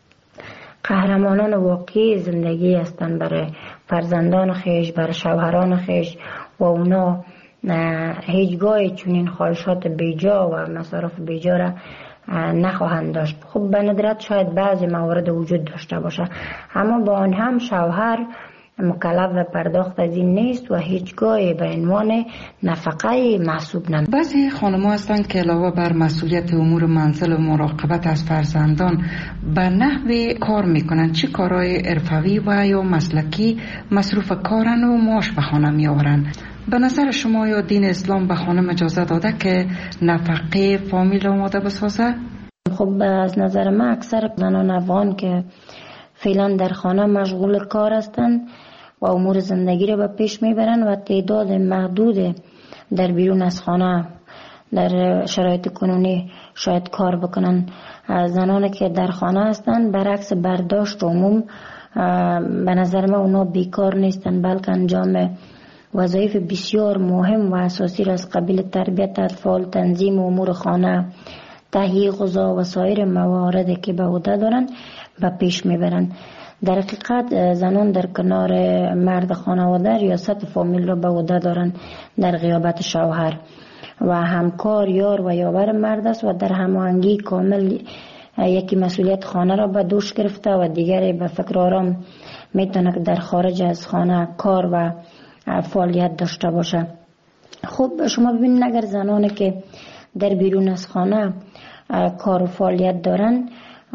قهرمانان واقعی زندگی هستند برای فرزندان خیش، برای شوهران خیش و اونا هیچگاه چنین خواهشات بیجا و مصارف بیجا را نخواهند داشت. خب به ندرت شاید بعضی موارد وجود داشته باشه، اما با آن هم شوهر مکلف و پرداخت از این نیست و هیچگاه به عنوان نفقه محسوب نمی. بعضی خانم‌ها هستند که علاوه بر مسئولیت امور منزل و مراقبت از فرزندان به نحوی کار میکنن. چه کارهای حرفه‌ای و یا مسلکی مصروف کارن و معاش به خانه میآورن؟ به نظر شما یا دین اسلام به خانم اجازه داده که نفقه فامیل آماده بسازه؟ خب از نظر من اکثر زنان افغان که فعلا در خانه مشغول کار هستند و امور زندگی را به پیش میبرن و تعداد محدود در بیرون از خانه در شرایط کنونی شاید کار بکنن. زنانی که در خانه هستند برعکس برداشت عموم به نظر من اونا بیکار نیستن، بلکه انجام وظایف بسیار مهم و اساسی را از قبیل تربیت اطفال، تنظیم امور خانه، تهیه غذا و سایر مواردی که به عهده دارن به پیش میبرن. در حقیقت زنان در کنار مرد خانواده ریاست فامیل را به عهده دارن در غیابت شوهر و همکار یار و یاور مرد است و در هماهنگی کامل یکی مسئولیت خانه را به دوش گرفته و دیگری به فکر آرام میتونه در خارج از خانه کار و فعالیت داشته باشه. خب شما ببینید اگر زنانی که در بیرون از خانه کار و فعالیت دارن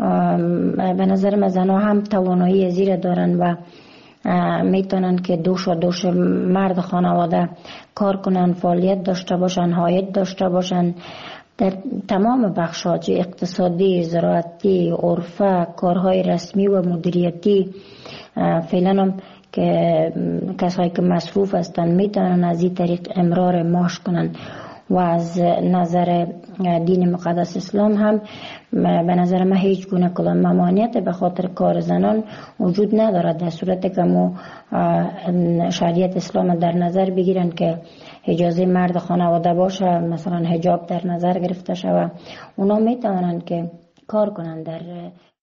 به نظر من زنها هم توانایی زیر دارن و میتونن که دوش و دوش مرد خانواده کار کنن، فعالیت داشته باشن، عاید داشته باشن در تمام بخشات اقتصادی، زراعتی، عرفه، کارهای رسمی و مدیریتی. فعلا هم که کسایی که مصروف هستن میتونن از این طریق امرار معاش کنن و از نظر دین مقدس اسلام هم به نظر من هیچ گونه کدام ممانعت به خاطر کار زنان وجود ندارد، در صورتی که ما شریعت اسلام در نظر بگیرن که اجازه مرد خانواده باشه، مثلا حجاب در نظر گرفته شود، اونا میتونن که کار کنن در